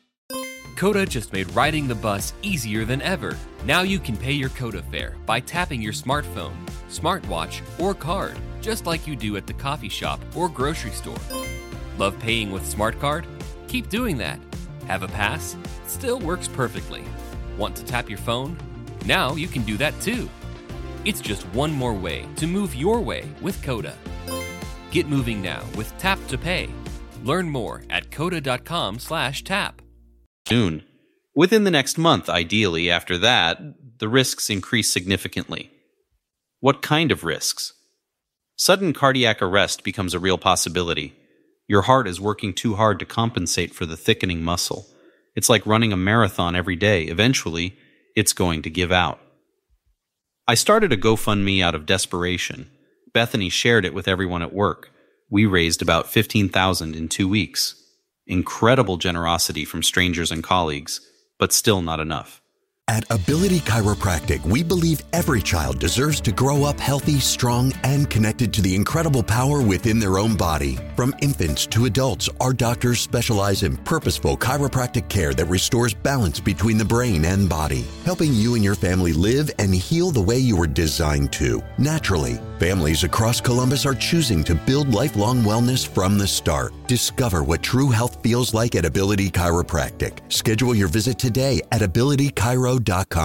Coda just made riding the bus easier than ever. Now you can pay your Coda fare by tapping your smartphone, smartwatch, or card, just like you do at the coffee shop or grocery store. Love paying with Smart Card? Keep doing that. Have a pass? Still works perfectly. Want to tap your phone? Now you can do that too. It's just one more way to move your way with Coda. Get moving now with Tap to Pay. Learn more at coda.com/tap. Soon. Within the next month, ideally. After that, the risks increase significantly. What kind of risks? Sudden cardiac arrest becomes a real possibility. Your heart is working too hard to compensate for the thickening muscle. It's like running a marathon every day. Eventually, it's going to give out. I started a GoFundMe out of desperation. Bethany shared it with everyone at work. We raised about $15,000 in 2 weeks. Incredible generosity from strangers and colleagues, but still not enough. At Ability Chiropractic, we believe every child deserves to grow up healthy, strong, and connected to the incredible power within their own body. From infants to adults, our doctors specialize in purposeful chiropractic care that restores balance between the brain and body, helping you and your family live and heal the way you were designed to, naturally. Families across Columbus are choosing to build lifelong wellness from the start. Discover what true health feels like at Ability Chiropractic. Schedule your visit today at abilitychiro.com.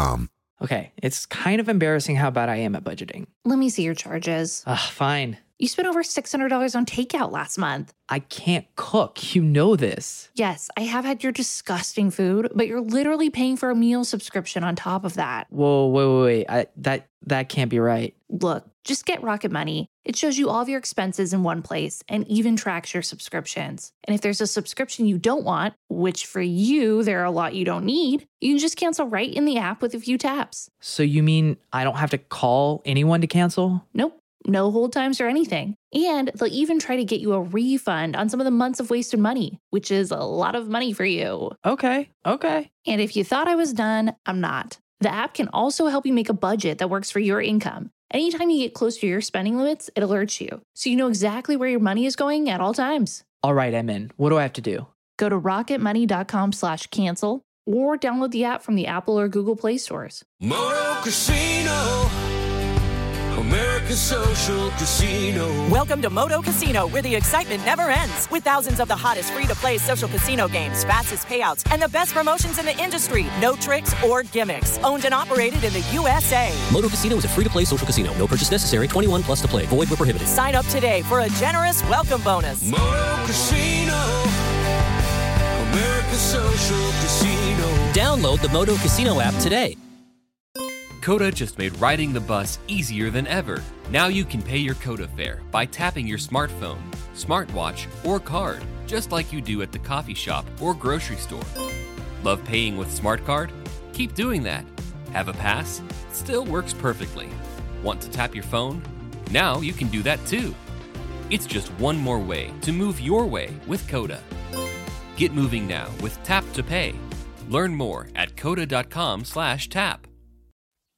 Okay, it's kind of embarrassing how bad I am at budgeting. Let me see your charges. Fine. You spent over $600 on takeout last month. I can't cook. You know this. Yes, I have had your disgusting food, but you're literally paying for a meal subscription on top of that. Whoa, wait. That can't be right. Look, just get Rocket Money. It shows you all of your expenses in one place and even tracks your subscriptions. And if there's a subscription you don't want, which for you, there are a lot you don't need, you can just cancel right in the app with a few taps. So you mean I don't have to call anyone to cancel? Nope. No hold times or anything. And they'll even try to get you a refund on some of the months of wasted money, which is a lot of money for you. Okay. And if you thought I was done, I'm not. The app can also help you make a budget that works for your income. Anytime you get close to your spending limits, it alerts you, so you know exactly where your money is going at all times. All right, I'm in. What do I have to do? Go to rocketmoney.com/cancel or download the app from the Apple or Google Play stores. Moto Casino, America's social casino. Welcome to Moto Casino, where the excitement never ends. With thousands of the hottest free-to-play social casino games, fastest payouts, and the best promotions in the industry. No tricks or gimmicks. Owned and operated in the USA. Moto Casino is a free-to-play social casino. No purchase necessary. 21 plus to play. Void where prohibited. Sign up today for a generous welcome bonus. Moto Casino, America's social casino. Download the Moto Casino app today. Coda just made riding the bus easier than ever. Now you can pay your Coda fare by tapping your smartphone, smartwatch, or card, just like you do at the coffee shop or grocery store. Love paying with Smart Card? Keep doing that. Have a pass? Still works perfectly. Want to tap your phone? Now you can do that too. It's just one more way to move your way with Coda. Get moving now with Tap to Pay. Learn more at coda.com/tap.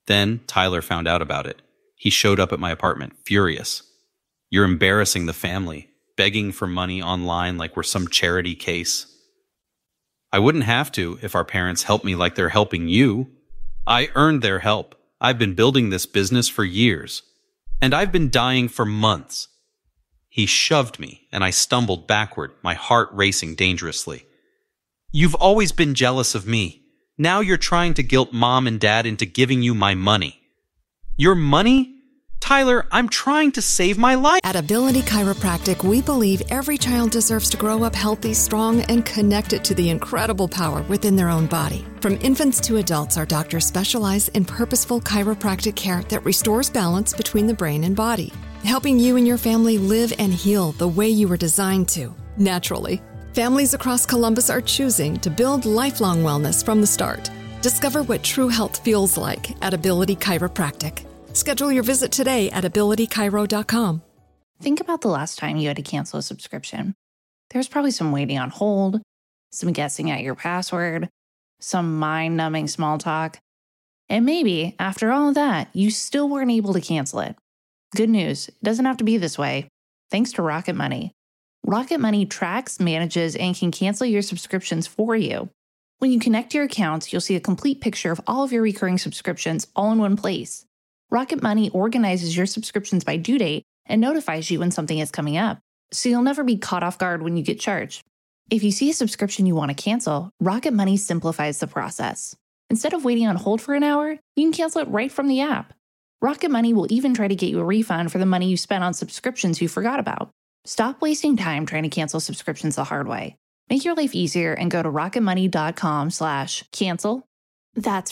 Then Tyler found out about it. He showed up at my apartment, furious. You're embarrassing the family, begging for money online like we're some charity case. I wouldn't have to if our parents helped me like they're helping you. I earned their help. I've been building this business for years. And I've been dying for months. He shoved me, and I stumbled backward, my heart racing dangerously. You've always been jealous of me. Now you're trying to guilt Mom and Dad into giving you my money. Your money? Tyler, I'm trying to save my life. At Ability Chiropractic, we believe every child deserves to grow up healthy, strong, and connected to the incredible power within their own body. From infants to adults, our doctors specialize in purposeful chiropractic care that restores balance between the brain and body, helping you and your family live and heal the way you were designed to, naturally. Families across Columbus are choosing to build lifelong wellness from the start. Discover what true health feels like at Ability Chiropractic. Schedule your visit today at abilitychiro.com. Think about the last time you had to cancel a subscription. There's probably some waiting on hold, some guessing at your password, some mind-numbing small talk. And maybe, after all of that, you still weren't able to cancel it. Good news, it doesn't have to be this way. Thanks to Rocket Money. Rocket Money tracks, manages, and can cancel your subscriptions for you. When you connect your accounts, you'll see a complete picture of all of your recurring subscriptions all in one place. Rocket Money organizes your subscriptions by due date and notifies you when something is coming up, so you'll never be caught off guard when you get charged. If you see a subscription you want to cancel, Rocket Money simplifies the process. Instead of waiting on hold for an hour, you can cancel it right from the app. Rocket Money will even try to get you a refund for the money you spent on subscriptions you forgot about. Stop wasting time trying to cancel subscriptions the hard way. Make your life easier and go to rocketmoney.com/cancel. That's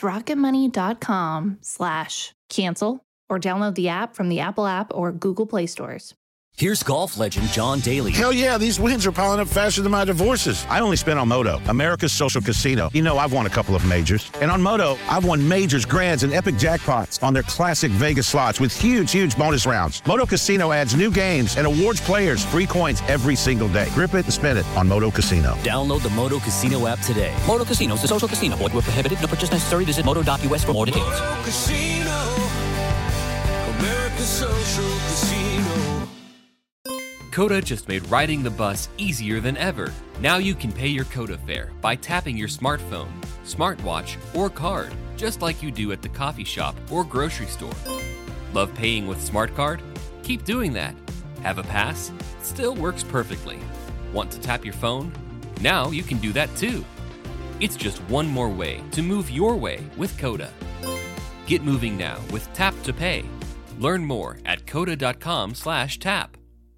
rocketmoney.com/cancel, or download the app from the Apple App or Google Play stores. Here's golf legend John Daly. Hell yeah, these wins are piling up faster than my divorces. I only spent on Moto, America's social casino. You know I've won a couple of majors. And on Moto, I've won majors, grands, and epic jackpots on their classic Vegas slots with huge bonus rounds. Moto Casino adds new games and awards players free coins every single day. Grip it and spin it on Moto Casino. Download the Moto Casino app today. Moto Casino is a social casino. Void where prohibited. No purchase necessary. Visit moto.us for more details. Moto Casino, America's social casino. Coda just made riding the bus easier than ever. Now you can pay your Coda fare by tapping your smartphone, smartwatch, or card, just like you do at the coffee shop or grocery store. Love paying with Smart Card? Keep doing that. Have a pass? It still works perfectly. Want to tap your phone? Now you can do that too. It's just one more way to move your way with Coda. Get moving now with Tap to Pay. Learn more at coda.com/tap.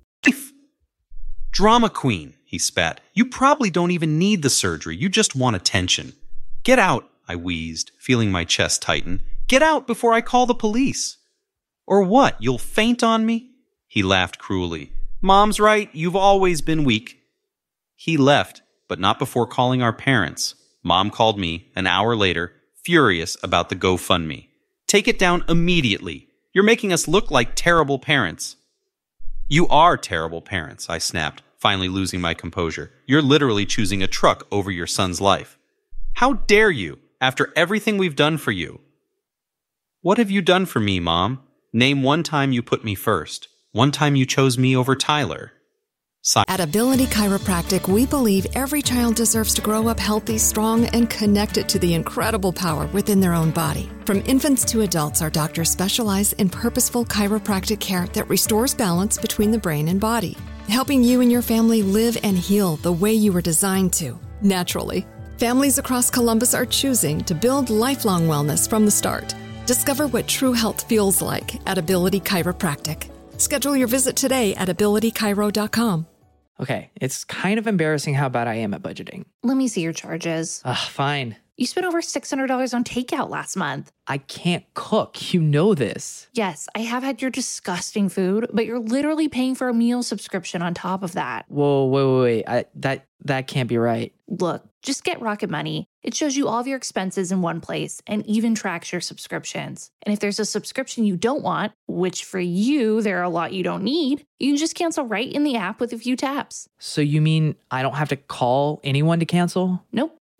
Drama queen, he spat. You probably don't even need the surgery. You just want attention. Get out, I wheezed, feeling my chest tighten. Get out before I call the police. Or what, you'll faint on me? He laughed cruelly. Mom's right, you've always been weak. He left, but not before calling our parents. Mom called me an hour later, furious about the GoFundMe. Take it down immediately. You're making us look like terrible parents. You are terrible parents, I snapped, finally losing my composure. You're literally choosing a truck over your son's life. How dare you, after everything we've done for you? What have you done for me, Mom? Name one time you put me first. One time you chose me over Tyler. At Ability Chiropractic, we believe every child deserves to grow up healthy, strong, and connected to the incredible power within their own body. From infants to adults, our doctors specialize in purposeful chiropractic care that restores balance between the brain and body, helping you and your family live and heal the way you were designed to, naturally. Families across Columbus are choosing to build lifelong wellness from the start. Discover what true health feels like at Ability Chiropractic. Schedule your visit today at abilitychiro.com. Okay, it's kind of embarrassing how bad I am at budgeting. Let me see your charges. Fine. You spent over $600 on takeout last month. I can't cook. You know this. Yes, I have had your disgusting food, but you're literally paying for a meal subscription on top of that. Whoa, wait. That can't be right. Look, just get Rocket Money. It shows you all of your expenses in one place and even tracks your subscriptions. And if there's a subscription you don't want, which for you, there are a lot you don't need, you can just cancel right in the app with a few taps. So you mean I don't have to call anyone to cancel? Nope.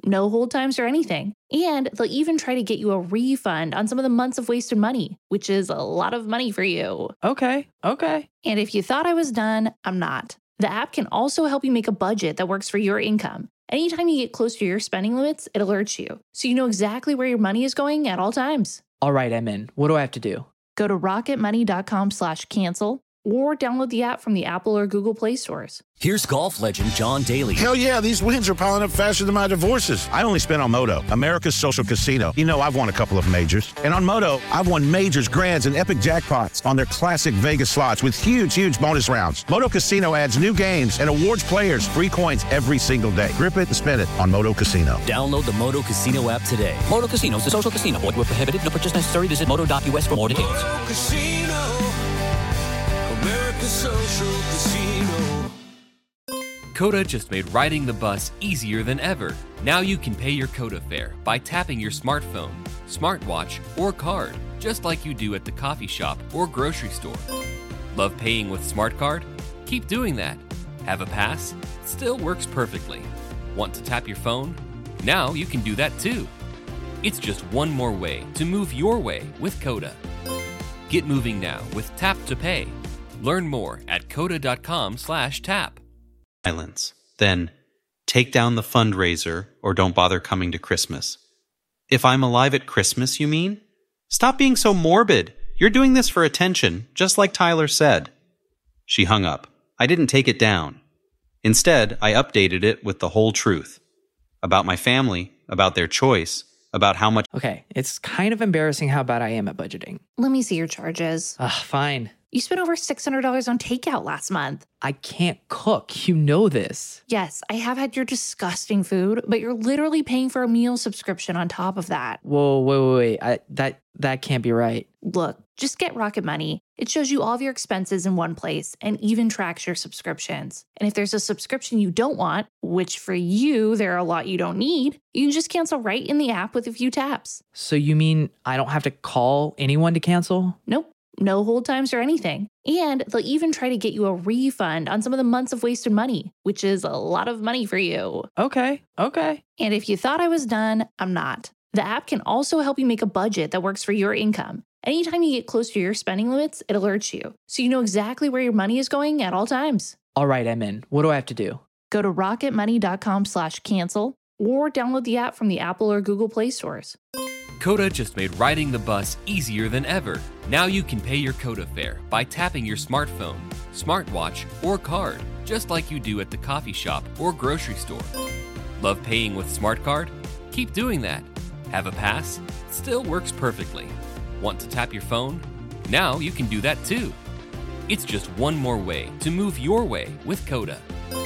no hold times or anything. And they'll even try to get you a refund on some of the months of wasted money, which is a lot of money for you. Okay. And if you thought I was done, I'm not. The app can also help you make a budget that works for your income. Anytime you get close to your spending limits, it alerts you, so you know exactly where your money is going at all times. All right, I'm in. What do I have to do? Go to rocketmoney.com/cancel or download the app from the Apple or Google Play stores. Here's golf legend John Daly. Hell yeah, these wins are piling up faster than my divorces. I only spent on Moto, America's social casino. You know I've won a couple of majors. And on Moto, I've won majors, grands, and epic jackpots on their classic Vegas slots with huge bonus rounds. Moto Casino adds new games and awards players free coins every single day. Grip it and spin it on Moto Casino. Download the Moto Casino app today. Moto Casino is a social casino. Void where prohibited. No purchase necessary. Visit moto.us for more details. Moto Casino, America's social casino. Coda just made riding the bus easier than ever. Now you can pay your Coda fare by tapping your smartphone, smartwatch, or card, just like you do at the coffee shop or grocery store. Love paying with Smart Card? Keep doing that. Have a pass? Still works perfectly. Want to tap your phone? Now you can do that too. It's just one more way to move your way with Coda. Get moving now with Tap to Pay. Learn more at coda.com/tap. Silence. Then, take down the fundraiser or don't bother coming to Christmas. If I'm alive at Christmas, you mean? Stop being so morbid. You're doing this for attention, just like Tyler said. She hung up. I didn't take it down. Instead, I updated it with the whole truth. About my family, about their choice, about how much... Okay, it's kind of embarrassing how bad I am at budgeting. Let me see your charges. Fine. You spent over $600 on takeout last month. I can't cook. You know this. Yes, I have had your disgusting food, but you're literally paying for a meal subscription on top of that. Whoa, wait. That can't be right. Look, just get Rocket Money. It shows you all of your expenses in one place and even tracks your subscriptions. And if there's a subscription you don't want, which for you, there are a lot you don't need, you can just cancel right in the app with a few taps. So you mean I don't have to call anyone to cancel? Nope. No hold times or anything. And they'll even try to get you a refund on some of the months of wasted money, which is a lot of money for you. Okay. And if you thought I was done, I'm not. The app can also help you make a budget that works for your income. Anytime you get close to your spending limits, it alerts you, so you know exactly where your money is going at all times. All right, I'm in. What do I have to do? Go to rocketmoney.com/cancel or download the app from the Apple or Google Play stores. Coda just made riding the bus easier than ever. Now you can pay your Coda fare by tapping your smartphone, smartwatch, or card, just like you do at the coffee shop or grocery store. Love paying with Smart Card? Keep doing that. Have a pass? Still works perfectly. Want to tap your phone? Now you can do that too. It's just one more way to move your way with Coda.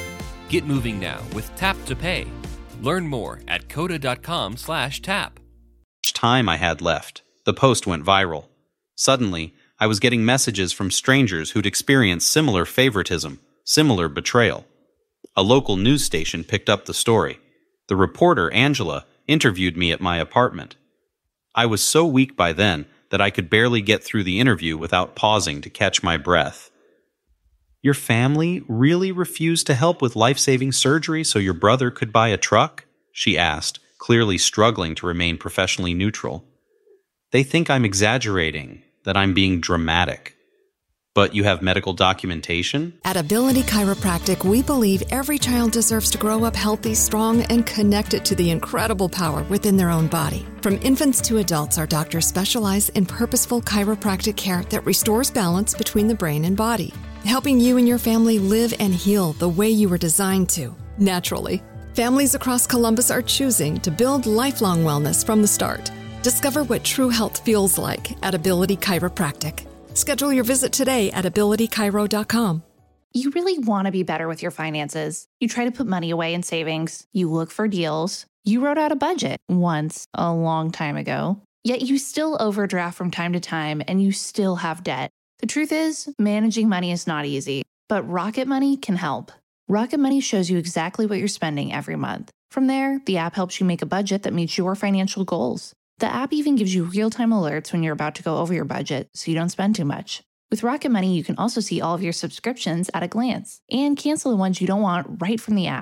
Get moving now with Tap to Pay. Learn more at coda.com/tap. Time I had left. The post went viral. Suddenly, I was getting messages from strangers who'd experienced similar favoritism, similar betrayal. A local news station picked up the story. The reporter, Angela, interviewed me at my apartment. I was so weak by then that I could barely get through the interview without pausing to catch my breath. Your family really refused to help with life-saving surgery so your brother could buy a truck? She asked, clearly struggling to remain professionally neutral. They think I'm exaggerating, that I'm being dramatic. But you have medical documentation? At Ability Chiropractic, we believe every child deserves to grow up healthy, strong, and connected to the incredible power within their own body. From infants to adults, our doctors specialize in purposeful chiropractic care that restores balance between the brain and body, helping you and your family live and heal the way you were designed to, naturally. Families across Columbus are choosing to build lifelong wellness from the start. Discover what true health feels like at Ability Chiropractic. Schedule your visit today at abilitychiro.com. You really want to be better with your finances. You try to put money away in savings. You look for deals. You wrote out a budget once, a long time ago. Yet you still overdraft from time to time and you still have debt. The truth is, managing money is not easy, but Rocket Money can help. Rocket Money shows you exactly what you're spending every month. From there, the app helps you make a budget that meets your financial goals. The app even gives you real-time alerts when you're about to go over your budget so you don't spend too much. With Rocket Money, you can also see all of your subscriptions at a glance and cancel the ones you don't want right from the app.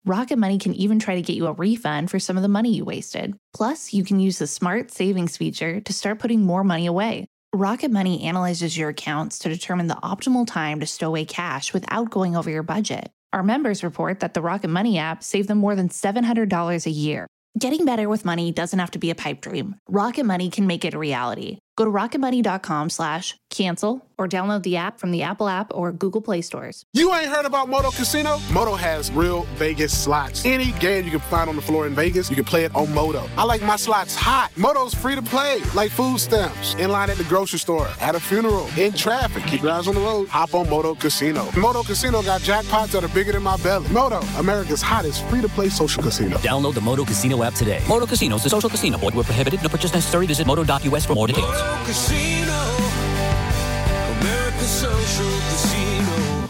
Rocket Money can even try to get you a refund for some of the money you wasted. Plus, you can use the Smart Savings feature to start putting more money away. Rocket Money analyzes your accounts to determine the optimal time to stow away cash without going over your budget. Our members report that the Rocket Money app saved them more than $700 a year. Getting better with money doesn't have to be a pipe dream. Rocket Money can make it a reality. Go to rocketmoney.com/cancel or download the app from the Apple app or Google Play stores. You ain't heard about Moto Casino? Moto has real Vegas slots. Any game you can find on the floor in Vegas, you can play it on Moto. I like my slots hot. Moto's free to play, like food stamps. In line at the grocery store, at a funeral, in traffic. Keep your eyes on the road. Hop on Moto Casino. Moto Casino got jackpots that are bigger than my belly. Moto, America's hottest free-to-play social casino. Download the Moto Casino app today. Moto Casino is a social casino. Void where prohibited. No purchase necessary. Visit moto.us for more details. Moto Casino, America's social casino.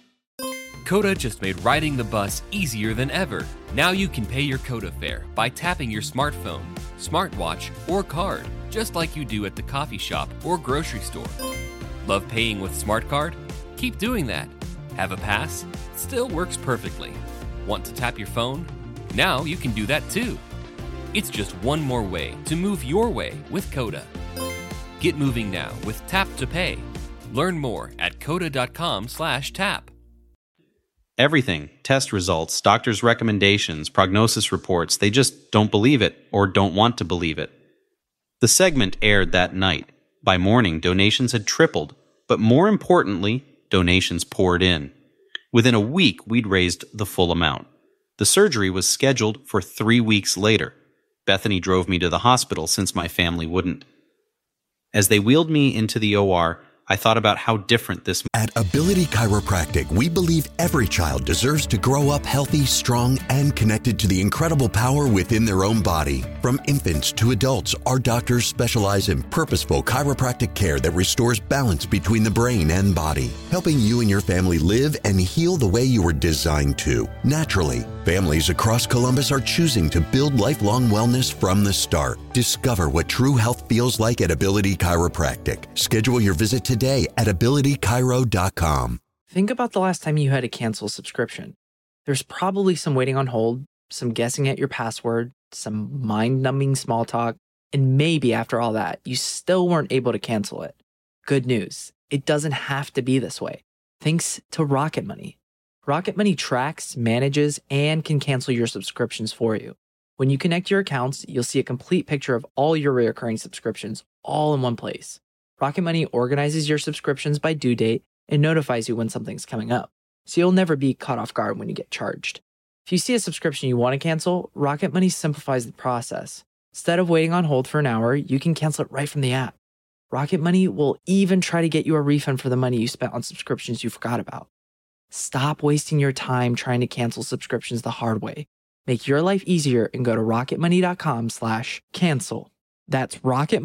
Coda just made riding the bus easier than ever. Now you can pay your Coda fare by tapping your smartphone, smartwatch, or card, just like you do at the coffee shop or grocery store. Love paying with Smart Card? Keep doing that. Have a pass? Still works perfectly. Want to tap your phone? Now you can do that too. It's just one more way to move your way with Coda. Get moving now with Tap to Pay. Learn more at coda.com/tap. Everything, test results, doctors' recommendations, prognosis reports, they just don't believe it or don't want to believe it. The segment aired that night. By morning, donations had tripled, but more importantly, donations poured in. Within a week, we'd raised the full amount. The surgery was scheduled for 3 weeks later. Bethany drove me to the hospital since my family wouldn't. As they wheeled me into the OR, I thought about how different this. At Ability Chiropractic, we believe every child deserves to grow up healthy, strong, and connected to the incredible power within their own body. From infants to adults, our doctors specialize in purposeful chiropractic care that restores balance between the brain and body, helping you and your family live and heal the way you were designed to, naturally. Families across Columbus are choosing to build lifelong wellness from the start. Discover what true health feels like at Ability Chiropractic. Schedule your visit today at abilitychiro.com. Think about the last time you had to cancel a subscription. There's probably some waiting on hold, some guessing at your password, some mind-numbing small talk, and maybe after all that, you still weren't able to cancel it. Good news, it doesn't have to be this way. Thanks to Rocket Money. Rocket Money tracks, manages, and can cancel your subscriptions for you. When you connect your accounts, you'll see a complete picture of all your recurring subscriptions all in one place. Rocket Money organizes your subscriptions by due date and notifies you when something's coming up, so you'll never be caught off guard when you get charged. If you see a subscription you want to cancel, Rocket Money simplifies the process. Instead of waiting on hold for an hour, you can cancel it right from the app. Rocket Money will even try to get you a refund for the money you spent on subscriptions you forgot about. Stop wasting your time trying to cancel subscriptions the hard way. Make your life easier and go to rocketmoney.com/cancel. That's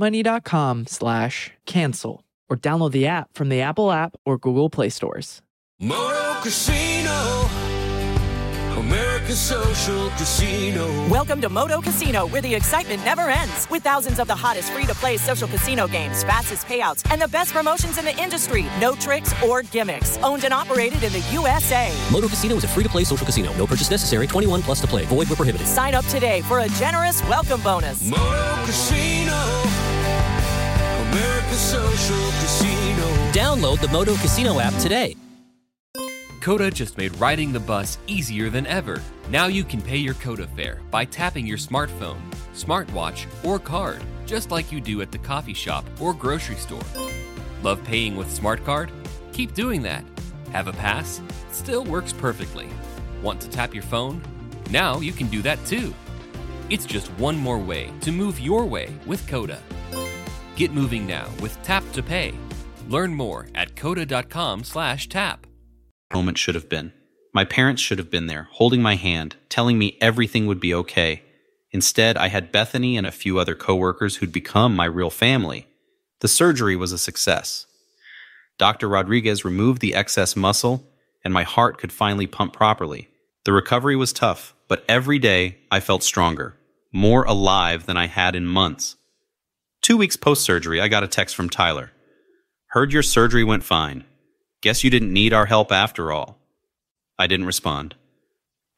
rocketmoney.com/cancel. Or download the app from the Apple app or Google Play stores. Moto Casino, America's social casino. Welcome to Moto Casino, where the excitement never ends. With thousands of the hottest free-to-play social casino games, fastest payouts, and the best promotions in the industry. No tricks or gimmicks. Owned and operated in the USA. Moto Casino is a free-to-play social casino. No purchase necessary. 21 plus to play. Void where prohibited. Sign up today for a generous welcome bonus. Moto Casino, America's social casino. Download the Moto Casino app today. Coda just made riding the bus easier than ever. Now you can pay your Coda fare by tapping your smartphone, smartwatch, or card, just like you do at the coffee shop or grocery store. Love paying with Smart Card? Keep doing that. Have a pass? Still works perfectly. Want to tap your phone? Now you can do that too. It's just one more way to move your way with Coda. Get moving now with Tap to Pay. Learn more at coda.com/tap. Moment should have been. My parents should have been there, holding my hand, telling me everything would be okay. Instead, I had Bethany and a few other coworkers who'd become my real family. The surgery was a success. Dr. Rodriguez removed the excess muscle, and my heart could finally pump properly. The recovery was tough, but every day I felt stronger, more alive than I had in months. 2 weeks post-surgery, I got a text from Tyler. Heard your surgery went fine. Guess you didn't need our help after all. I didn't respond.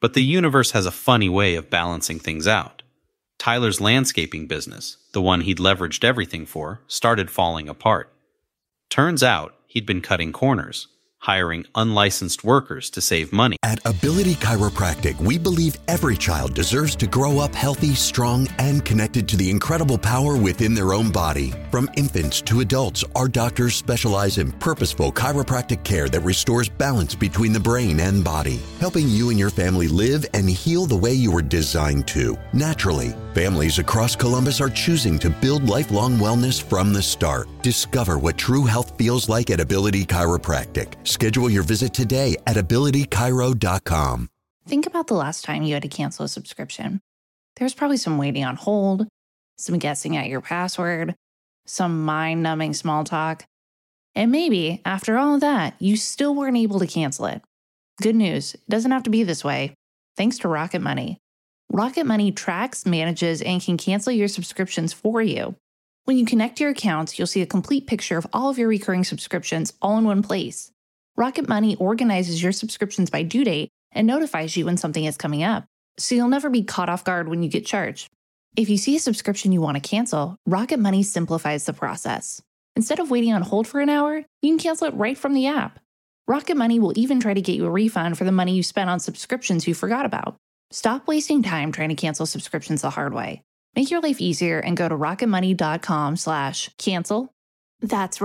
But the universe has a funny way of balancing things out. Tyler's landscaping business, the one he'd leveraged everything for, started falling apart. Turns out he'd been cutting corners, hiring unlicensed workers to save money. At Ability Chiropractic, we believe every child deserves to grow up healthy, strong, and connected to the incredible power within their own body. From infants to adults, our doctors specialize in purposeful chiropractic care that restores balance between the brain and body, helping you and your family live and heal the way you were designed to, naturally. Families across Columbus are choosing to build lifelong wellness from the start. Discover what true health feels like at Ability Chiropractic. Schedule your visit today at abilitychiro.com. Think about the last time you had to cancel a subscription. There's probably some waiting on hold, some guessing at your password, some mind-numbing small talk. And maybe, after all of that, you still weren't able to cancel it. Good news, it doesn't have to be this way. Thanks to Rocket Money. Rocket Money tracks, manages, and can cancel your subscriptions for you. When you connect your accounts, you'll see a complete picture of all of your recurring subscriptions all in one place. Rocket Money organizes your subscriptions by due date and notifies you when something is coming up, so you'll never be caught off guard when you get charged. If you see a subscription you want to cancel, Rocket Money simplifies the process. Instead of waiting on hold for an hour, you can cancel it right from the app. Rocket Money will even try to get you a refund for the money you spent on subscriptions you forgot about. Stop wasting time trying to cancel subscriptions the hard way. Make your life easier and go to rocketmoney.com/cancel. That's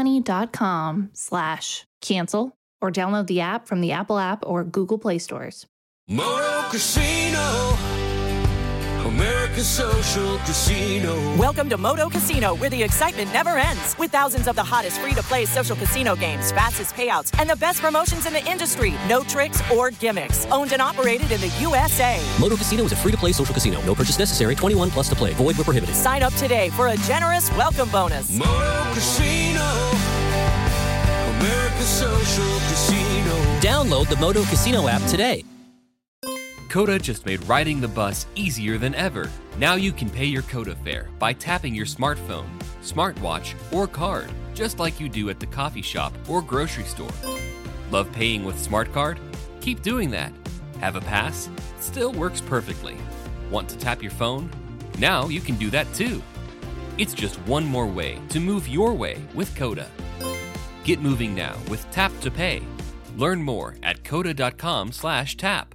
rocketmoney.com/cancel or download the app from the Apple App or Google Play stores. Moto Casino, America's social casino. Welcome to Moto Casino, where the excitement never ends. With thousands of the hottest free-to-play social casino games, fastest payouts, and the best promotions in the industry. No tricks or gimmicks. Owned and operated in the USA. Moto Casino is a free-to-play social casino. No purchase necessary. 21 plus to play. Void where prohibited. Sign up today for a generous welcome bonus. Moto Casino, America's social casino. Download the Moto Casino app today. Coda just made riding the bus easier than ever. Now you can pay your Coda fare by tapping your smartphone, smartwatch, or card, just like you do at the coffee shop or grocery store. Love paying with Smart Card? Keep doing that. Have a pass? Still works perfectly. Want to tap your phone? Now you can do that too. It's just one more way to move your way with Coda. Get moving now with Tap to Pay. Learn more at coda.com/tap.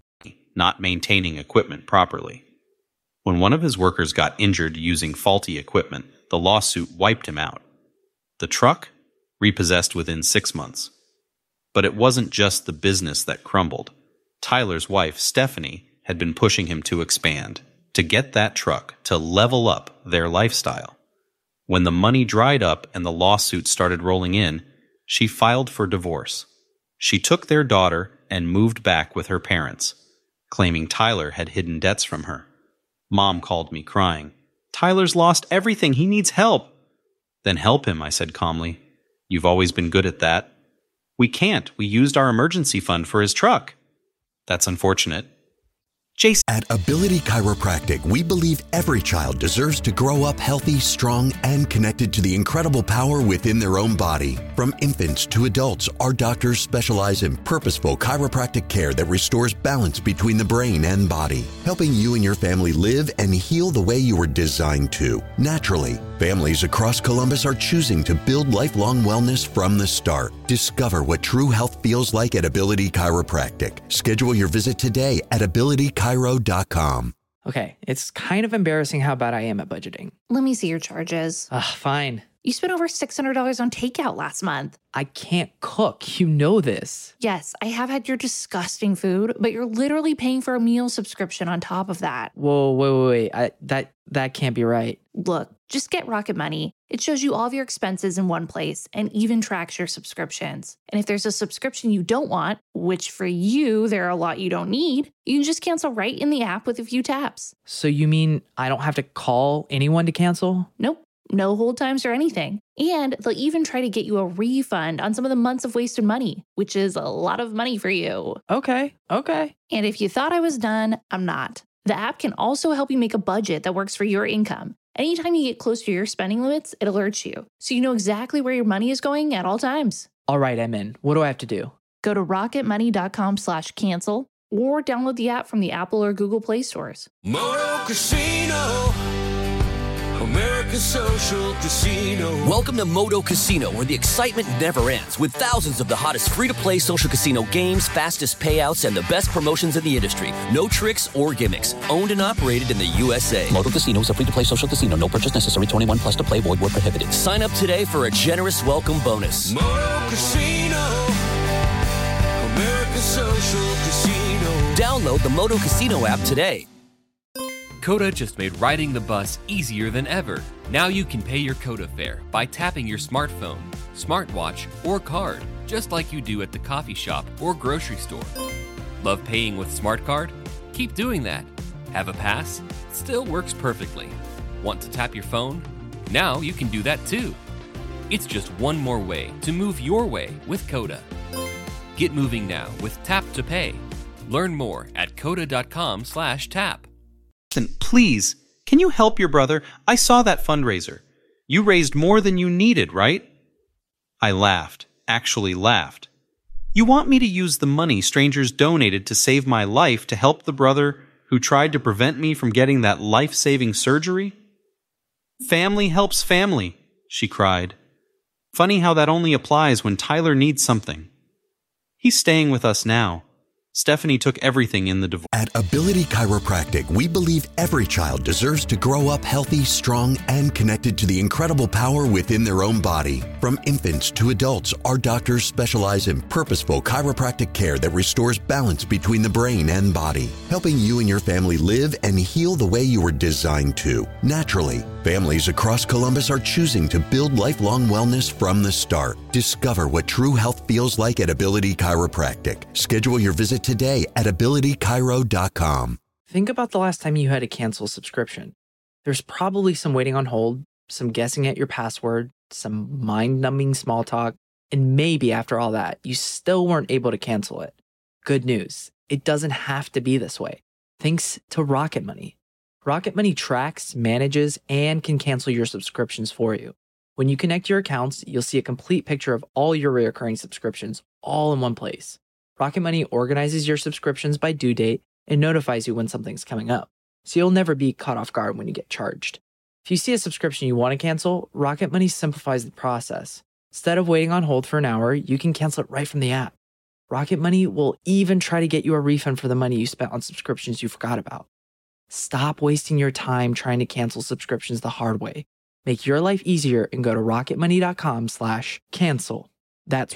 Not maintaining equipment properly. When one of his workers got injured using faulty equipment, the lawsuit wiped him out. The truck? Repossessed within 6 months. But it wasn't just the business that crumbled. Tyler's wife, Stephanie, had been pushing him to expand, to get that truck to level up their lifestyle. When the money dried up and the lawsuit started rolling in, she filed for divorce. She took their daughter and moved back with her parents, claiming Tyler had hidden debts from her. Mom called me crying. Tyler's lost everything. He needs help. Then help him, I said calmly. You've always been good at that. We can't. We used our emergency fund for his truck. That's unfortunate. Jason. At Ability Chiropractic, we believe every child deserves to grow up healthy, strong, and connected to the incredible power within their own body. From infants to adults, our doctors specialize in purposeful chiropractic care that restores balance between the brain and body, helping you and your family live and heal the way you were designed to, naturally. Families across Columbus are choosing to build lifelong wellness from the start. Discover what true health feels like at Ability Chiropractic. Schedule your visit today at abilitychiro.com. Okay, it's kind of embarrassing how bad I am at budgeting. Let me see your charges. Fine. You spent over $600 on takeout last month. I can't cook. You know this. Yes, I have had your disgusting food, but you're literally paying for a meal subscription on top of that. Whoa, wait. That can't be right. Look, just get Rocket Money. It shows you all of your expenses in one place and even tracks your subscriptions. And if there's a subscription you don't want, which for you, there are a lot you don't need, you can just cancel right in the app with a few taps. So you mean I don't have to call anyone to cancel? Nope. No hold times or anything. And they'll even try to get you a refund on some of the months of wasted money, which is a lot of money for you. Okay. And if you thought I was done, I'm not. The app can also help you make a budget that works for your income. Anytime you get close to your spending limits, it alerts you, so you know exactly where your money is going at all times. All right, I'm in. What do I have to do? Go to rocketmoney.com/cancel or download the app from the Apple or Google Play stores. Moto Casino, America's social casino. Welcome to Moto Casino, where the excitement never ends, with thousands of the hottest free-to-play social casino games, fastest payouts, and the best promotions in the industry. No tricks or gimmicks. Owned and operated in the USA. Moto Casino is a free-to-play social casino. No purchase necessary. 21 plus to play. Void where prohibited. Sign up today for a generous welcome bonus. Moto Casino, America's social casino. Download the Moto Casino app today. Coda just made riding the bus easier than ever. Now you can pay your Coda fare by tapping your smartphone, smartwatch, or card, just like you do at the coffee shop or grocery store. Love paying with Smart Card? Keep doing that. Have a pass? Still works perfectly. Want to tap your phone? Now you can do that too. It's just one more way to move your way with Coda. Get moving now with Tap to Pay. Learn more at coda.com/tap. Listen, please, can you help your brother? I saw that fundraiser. You raised more than you needed, right? I laughed, actually laughed. You want me to use the money strangers donated to save my life to help the brother who tried to prevent me from getting that life-saving surgery? Family helps family, she cried. Funny how that only applies when Tyler needs something. He's staying with us now. Stephanie took everything in the divorce. At Ability Chiropractic, we believe every child deserves to grow up healthy, strong, and connected to the incredible power within their own body. From infants to adults, our doctors specialize in purposeful chiropractic care that restores balance between the brain and body, helping you and your family live and heal the way you were designed to, naturally. Families across Columbus are choosing to build lifelong wellness from the start. Discover what true health feels like at Ability Chiropractic. Schedule your visit today at abilitychiro.com. Think about the last time you had to cancel a subscription. There's probably some waiting on hold, some guessing at your password, some mind-numbing small talk, and maybe after all that, you still weren't able to cancel it. Good news, it doesn't have to be this way. Thanks to Rocket Money. Rocket Money tracks, manages, and can cancel your subscriptions for you. When you connect your accounts, you'll see a complete picture of all your recurring subscriptions all in one place. Rocket Money organizes your subscriptions by due date and notifies you when something's coming up, so you'll never be caught off guard when you get charged. If you see a subscription you want to cancel, Rocket Money simplifies the process. Instead of waiting on hold for an hour, you can cancel it right from the app. Rocket Money will even try to get you a refund for the money you spent on subscriptions you forgot about. Stop wasting your time trying to cancel subscriptions the hard way. Make your life easier and go to rocketmoney.com/cancel. That's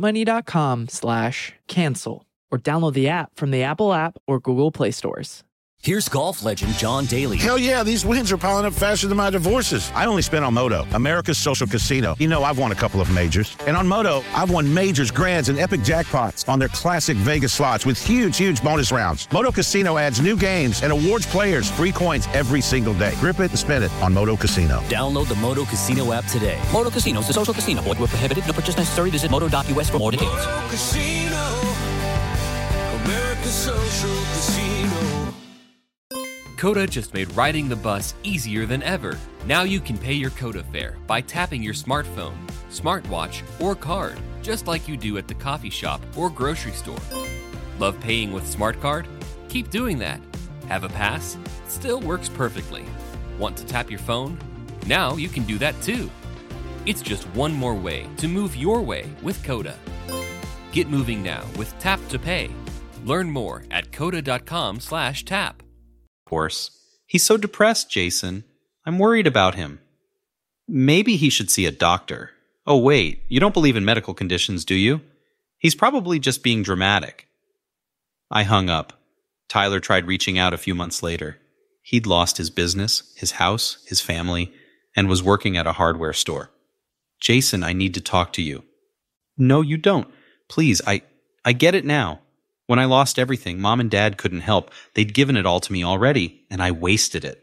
rocketmoney.com/cancel. Or download the app from the Apple app or Google Play stores. Here's golf legend John Daly. Hell yeah, these wins are piling up faster than my divorces. I only spent on Moto, America's social casino. You know I've won a couple of majors. And on Moto, I've won majors, grands, and epic jackpots on their classic Vegas slots with huge bonus rounds. Moto Casino adds new games and awards players free coins every single day. Grip it and spin it on Moto Casino. Download the Moto Casino app today. Moto Casino is a social casino. Void where prohibited. No purchase necessary. Visit moto.us for more details. Moto Casino, America's social casino. Coda just made riding the bus easier than ever. Now you can pay your Coda fare by tapping your smartphone, smartwatch, or card, just like you do at the coffee shop or grocery store. Love paying with Smart Card? Keep doing that. Have a pass? Still works perfectly. Want to tap your phone? Now you can do that too. It's just one more way to move your way with Coda. Get moving now with Tap to Pay. Learn more at coda.com/tap. Course. He's so depressed, Jason. I'm worried about him. Maybe he should see a doctor. Oh, wait, you don't believe in medical conditions, do you? He's probably just being dramatic. I hung up. Tyler tried reaching out a few months later. He'd lost his business, his house, his family, and was working at a hardware store. Jason, I need to talk to you. No, you don't. Please, I get it now. When I lost everything, Mom and Dad couldn't help. They'd given it all to me already, and I wasted it.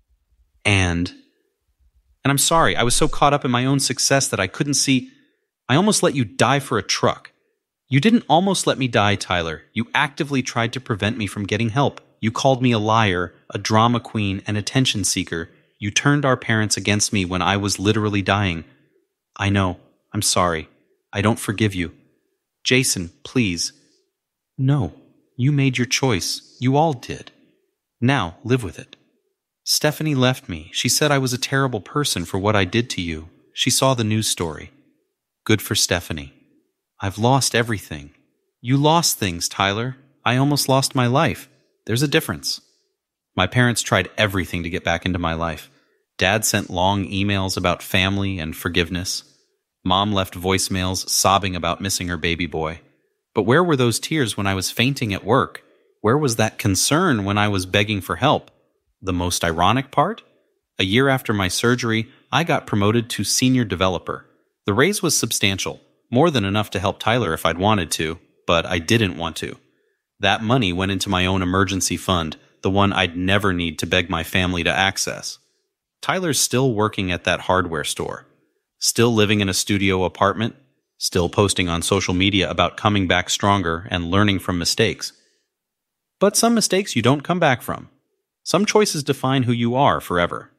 And I'm sorry, I was so caught up in my own success that I couldn't see. I almost let you die for a truck. You didn't almost let me die, Tyler. You actively tried to prevent me from getting help. You called me a liar, a drama queen, an attention seeker. You turned our parents against me when I was literally dying. I know. I'm sorry. I don't forgive you. Jason, please. No, You made your choice. You all did. Now, live with it. Stephanie left me. She said I was a terrible person for what I did to you. She saw the news story. Good for Stephanie. I've lost everything. You lost things, Tyler. I almost lost my life. There's a difference. My parents tried everything to get back into my life. Dad sent long emails about family and forgiveness. Mom left voicemails sobbing about missing her baby boy. But where were those tears when I was fainting at work? Where was that concern when I was begging for help? The most ironic part? A year after my surgery, I got promoted to senior developer. The raise was substantial, more than enough to help Tyler if I'd wanted to, but I didn't want to. That money went into my own emergency fund, the one I'd never need to beg my family to access. Tyler's still working at that hardware store, still living in a studio apartment, still posting on social media about coming back stronger and learning from mistakes. But some mistakes you don't come back from. Some choices define who you are forever.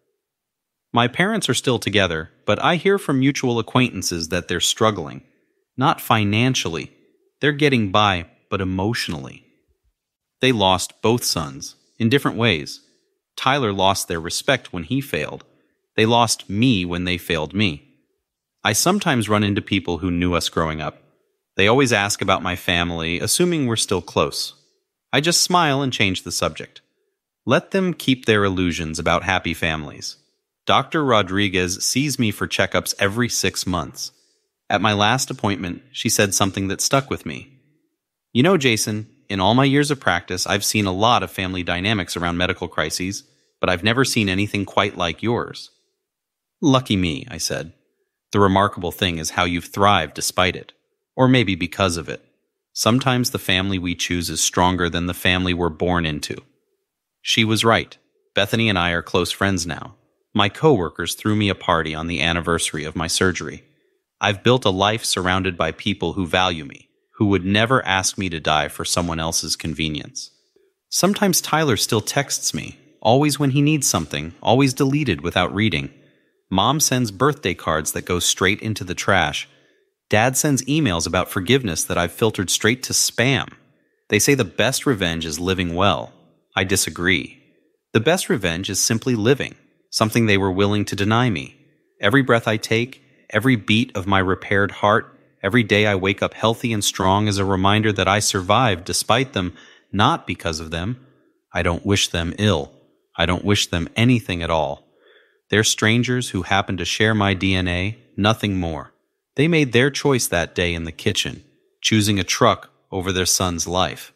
My parents are still together, but I hear from mutual acquaintances that they're struggling. Not financially. They're getting by, but emotionally. They lost both sons, in different ways. Tyler lost their respect when he failed. They lost me when they failed me. I sometimes run into people who knew us growing up. They always ask about my family, assuming we're still close. I just smile and change the subject. Let them keep their illusions about happy families. Dr. Rodriguez sees me for checkups every 6 months. At my last appointment, she said something that stuck with me. You know, Jason, in all my years of practice, I've seen a lot of family dynamics around medical crises, but I've never seen anything quite like yours. Lucky me, I said. The remarkable thing is how you've thrived despite it, or maybe because of it. Sometimes the family we choose is stronger than the family we're born into. She was right. Bethany and I are close friends now. My coworkers threw me a party on the anniversary of my surgery. I've built a life surrounded by people who value me, who would never ask me to die for someone else's convenience. Sometimes Tyler still texts me, always when he needs something, always deleted without reading. Mom sends birthday cards that go straight into the trash. Dad sends emails about forgiveness that I've filtered straight to spam. They say the best revenge is living well. I disagree. The best revenge is simply living, something they were willing to deny me. Every breath I take, every beat of my repaired heart, every day I wake up healthy and strong is a reminder that I survived despite them, not because of them. I don't wish them ill. I don't wish them anything at all. They're strangers who happen to share my DNA, nothing more. They made their choice that day in the kitchen, choosing a truck over their son's life.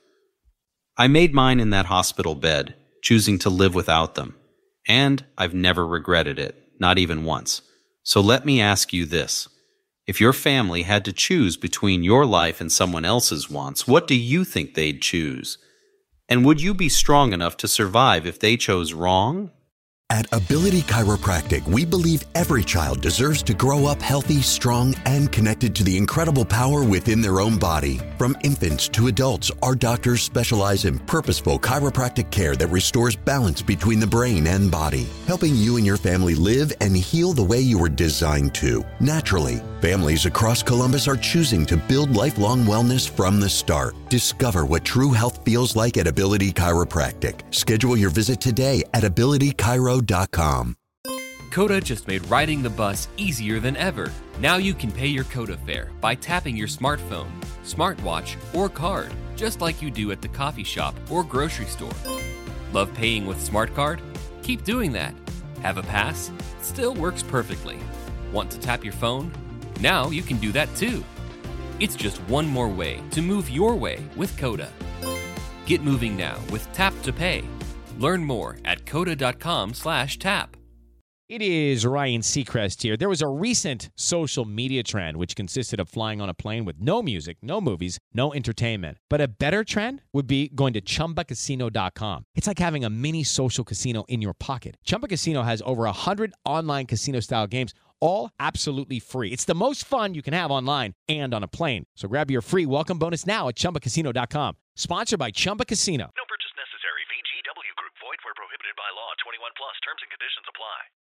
I made mine in that hospital bed, choosing to live without them. And I've never regretted it, not even once. So let me ask you this. If your family had to choose between your life and someone else's wants, what do you think they'd choose? And would you be strong enough to survive if they chose wrong? At Ability Chiropractic, we believe every child deserves to grow up healthy, strong, and connected to the incredible power within their own body. From infants to adults, our doctors specialize in purposeful chiropractic care that restores balance between the brain and body, helping you and your family live and heal the way you were designed to, naturally. Families across Columbus are choosing to build lifelong wellness from the start. Discover what true health feels like at Ability Chiropractic. Schedule your visit today at abilitychiro.com. Coda just made riding the bus easier than ever. Now you can pay your Coda fare by tapping your smartphone, smartwatch, or card, just like you do at the coffee shop or grocery store. Love paying with SmartCard? Keep doing that. Have a pass? Still works perfectly. Want to tap your phone? Now you can do that too. It's just one more way to move your way with Coda. Get moving now with Tap to Pay. Learn more at coda.com/tap. It is Ryan Seacrest here. There was a recent social media trend which consisted of flying on a plane with no music, no movies, no entertainment. But a better trend would be going to ChumbaCasino.com. It's like having a mini social casino in your pocket. Chumba Casino has over 100 online casino-style games, all absolutely free. It's the most fun you can have online and on a plane. So grab your free welcome bonus now at ChumbaCasino.com. Sponsored by Chumba Casino. No purchase necessary. VGW Group. Void where prohibited by law. 21 plus. Terms and conditions apply.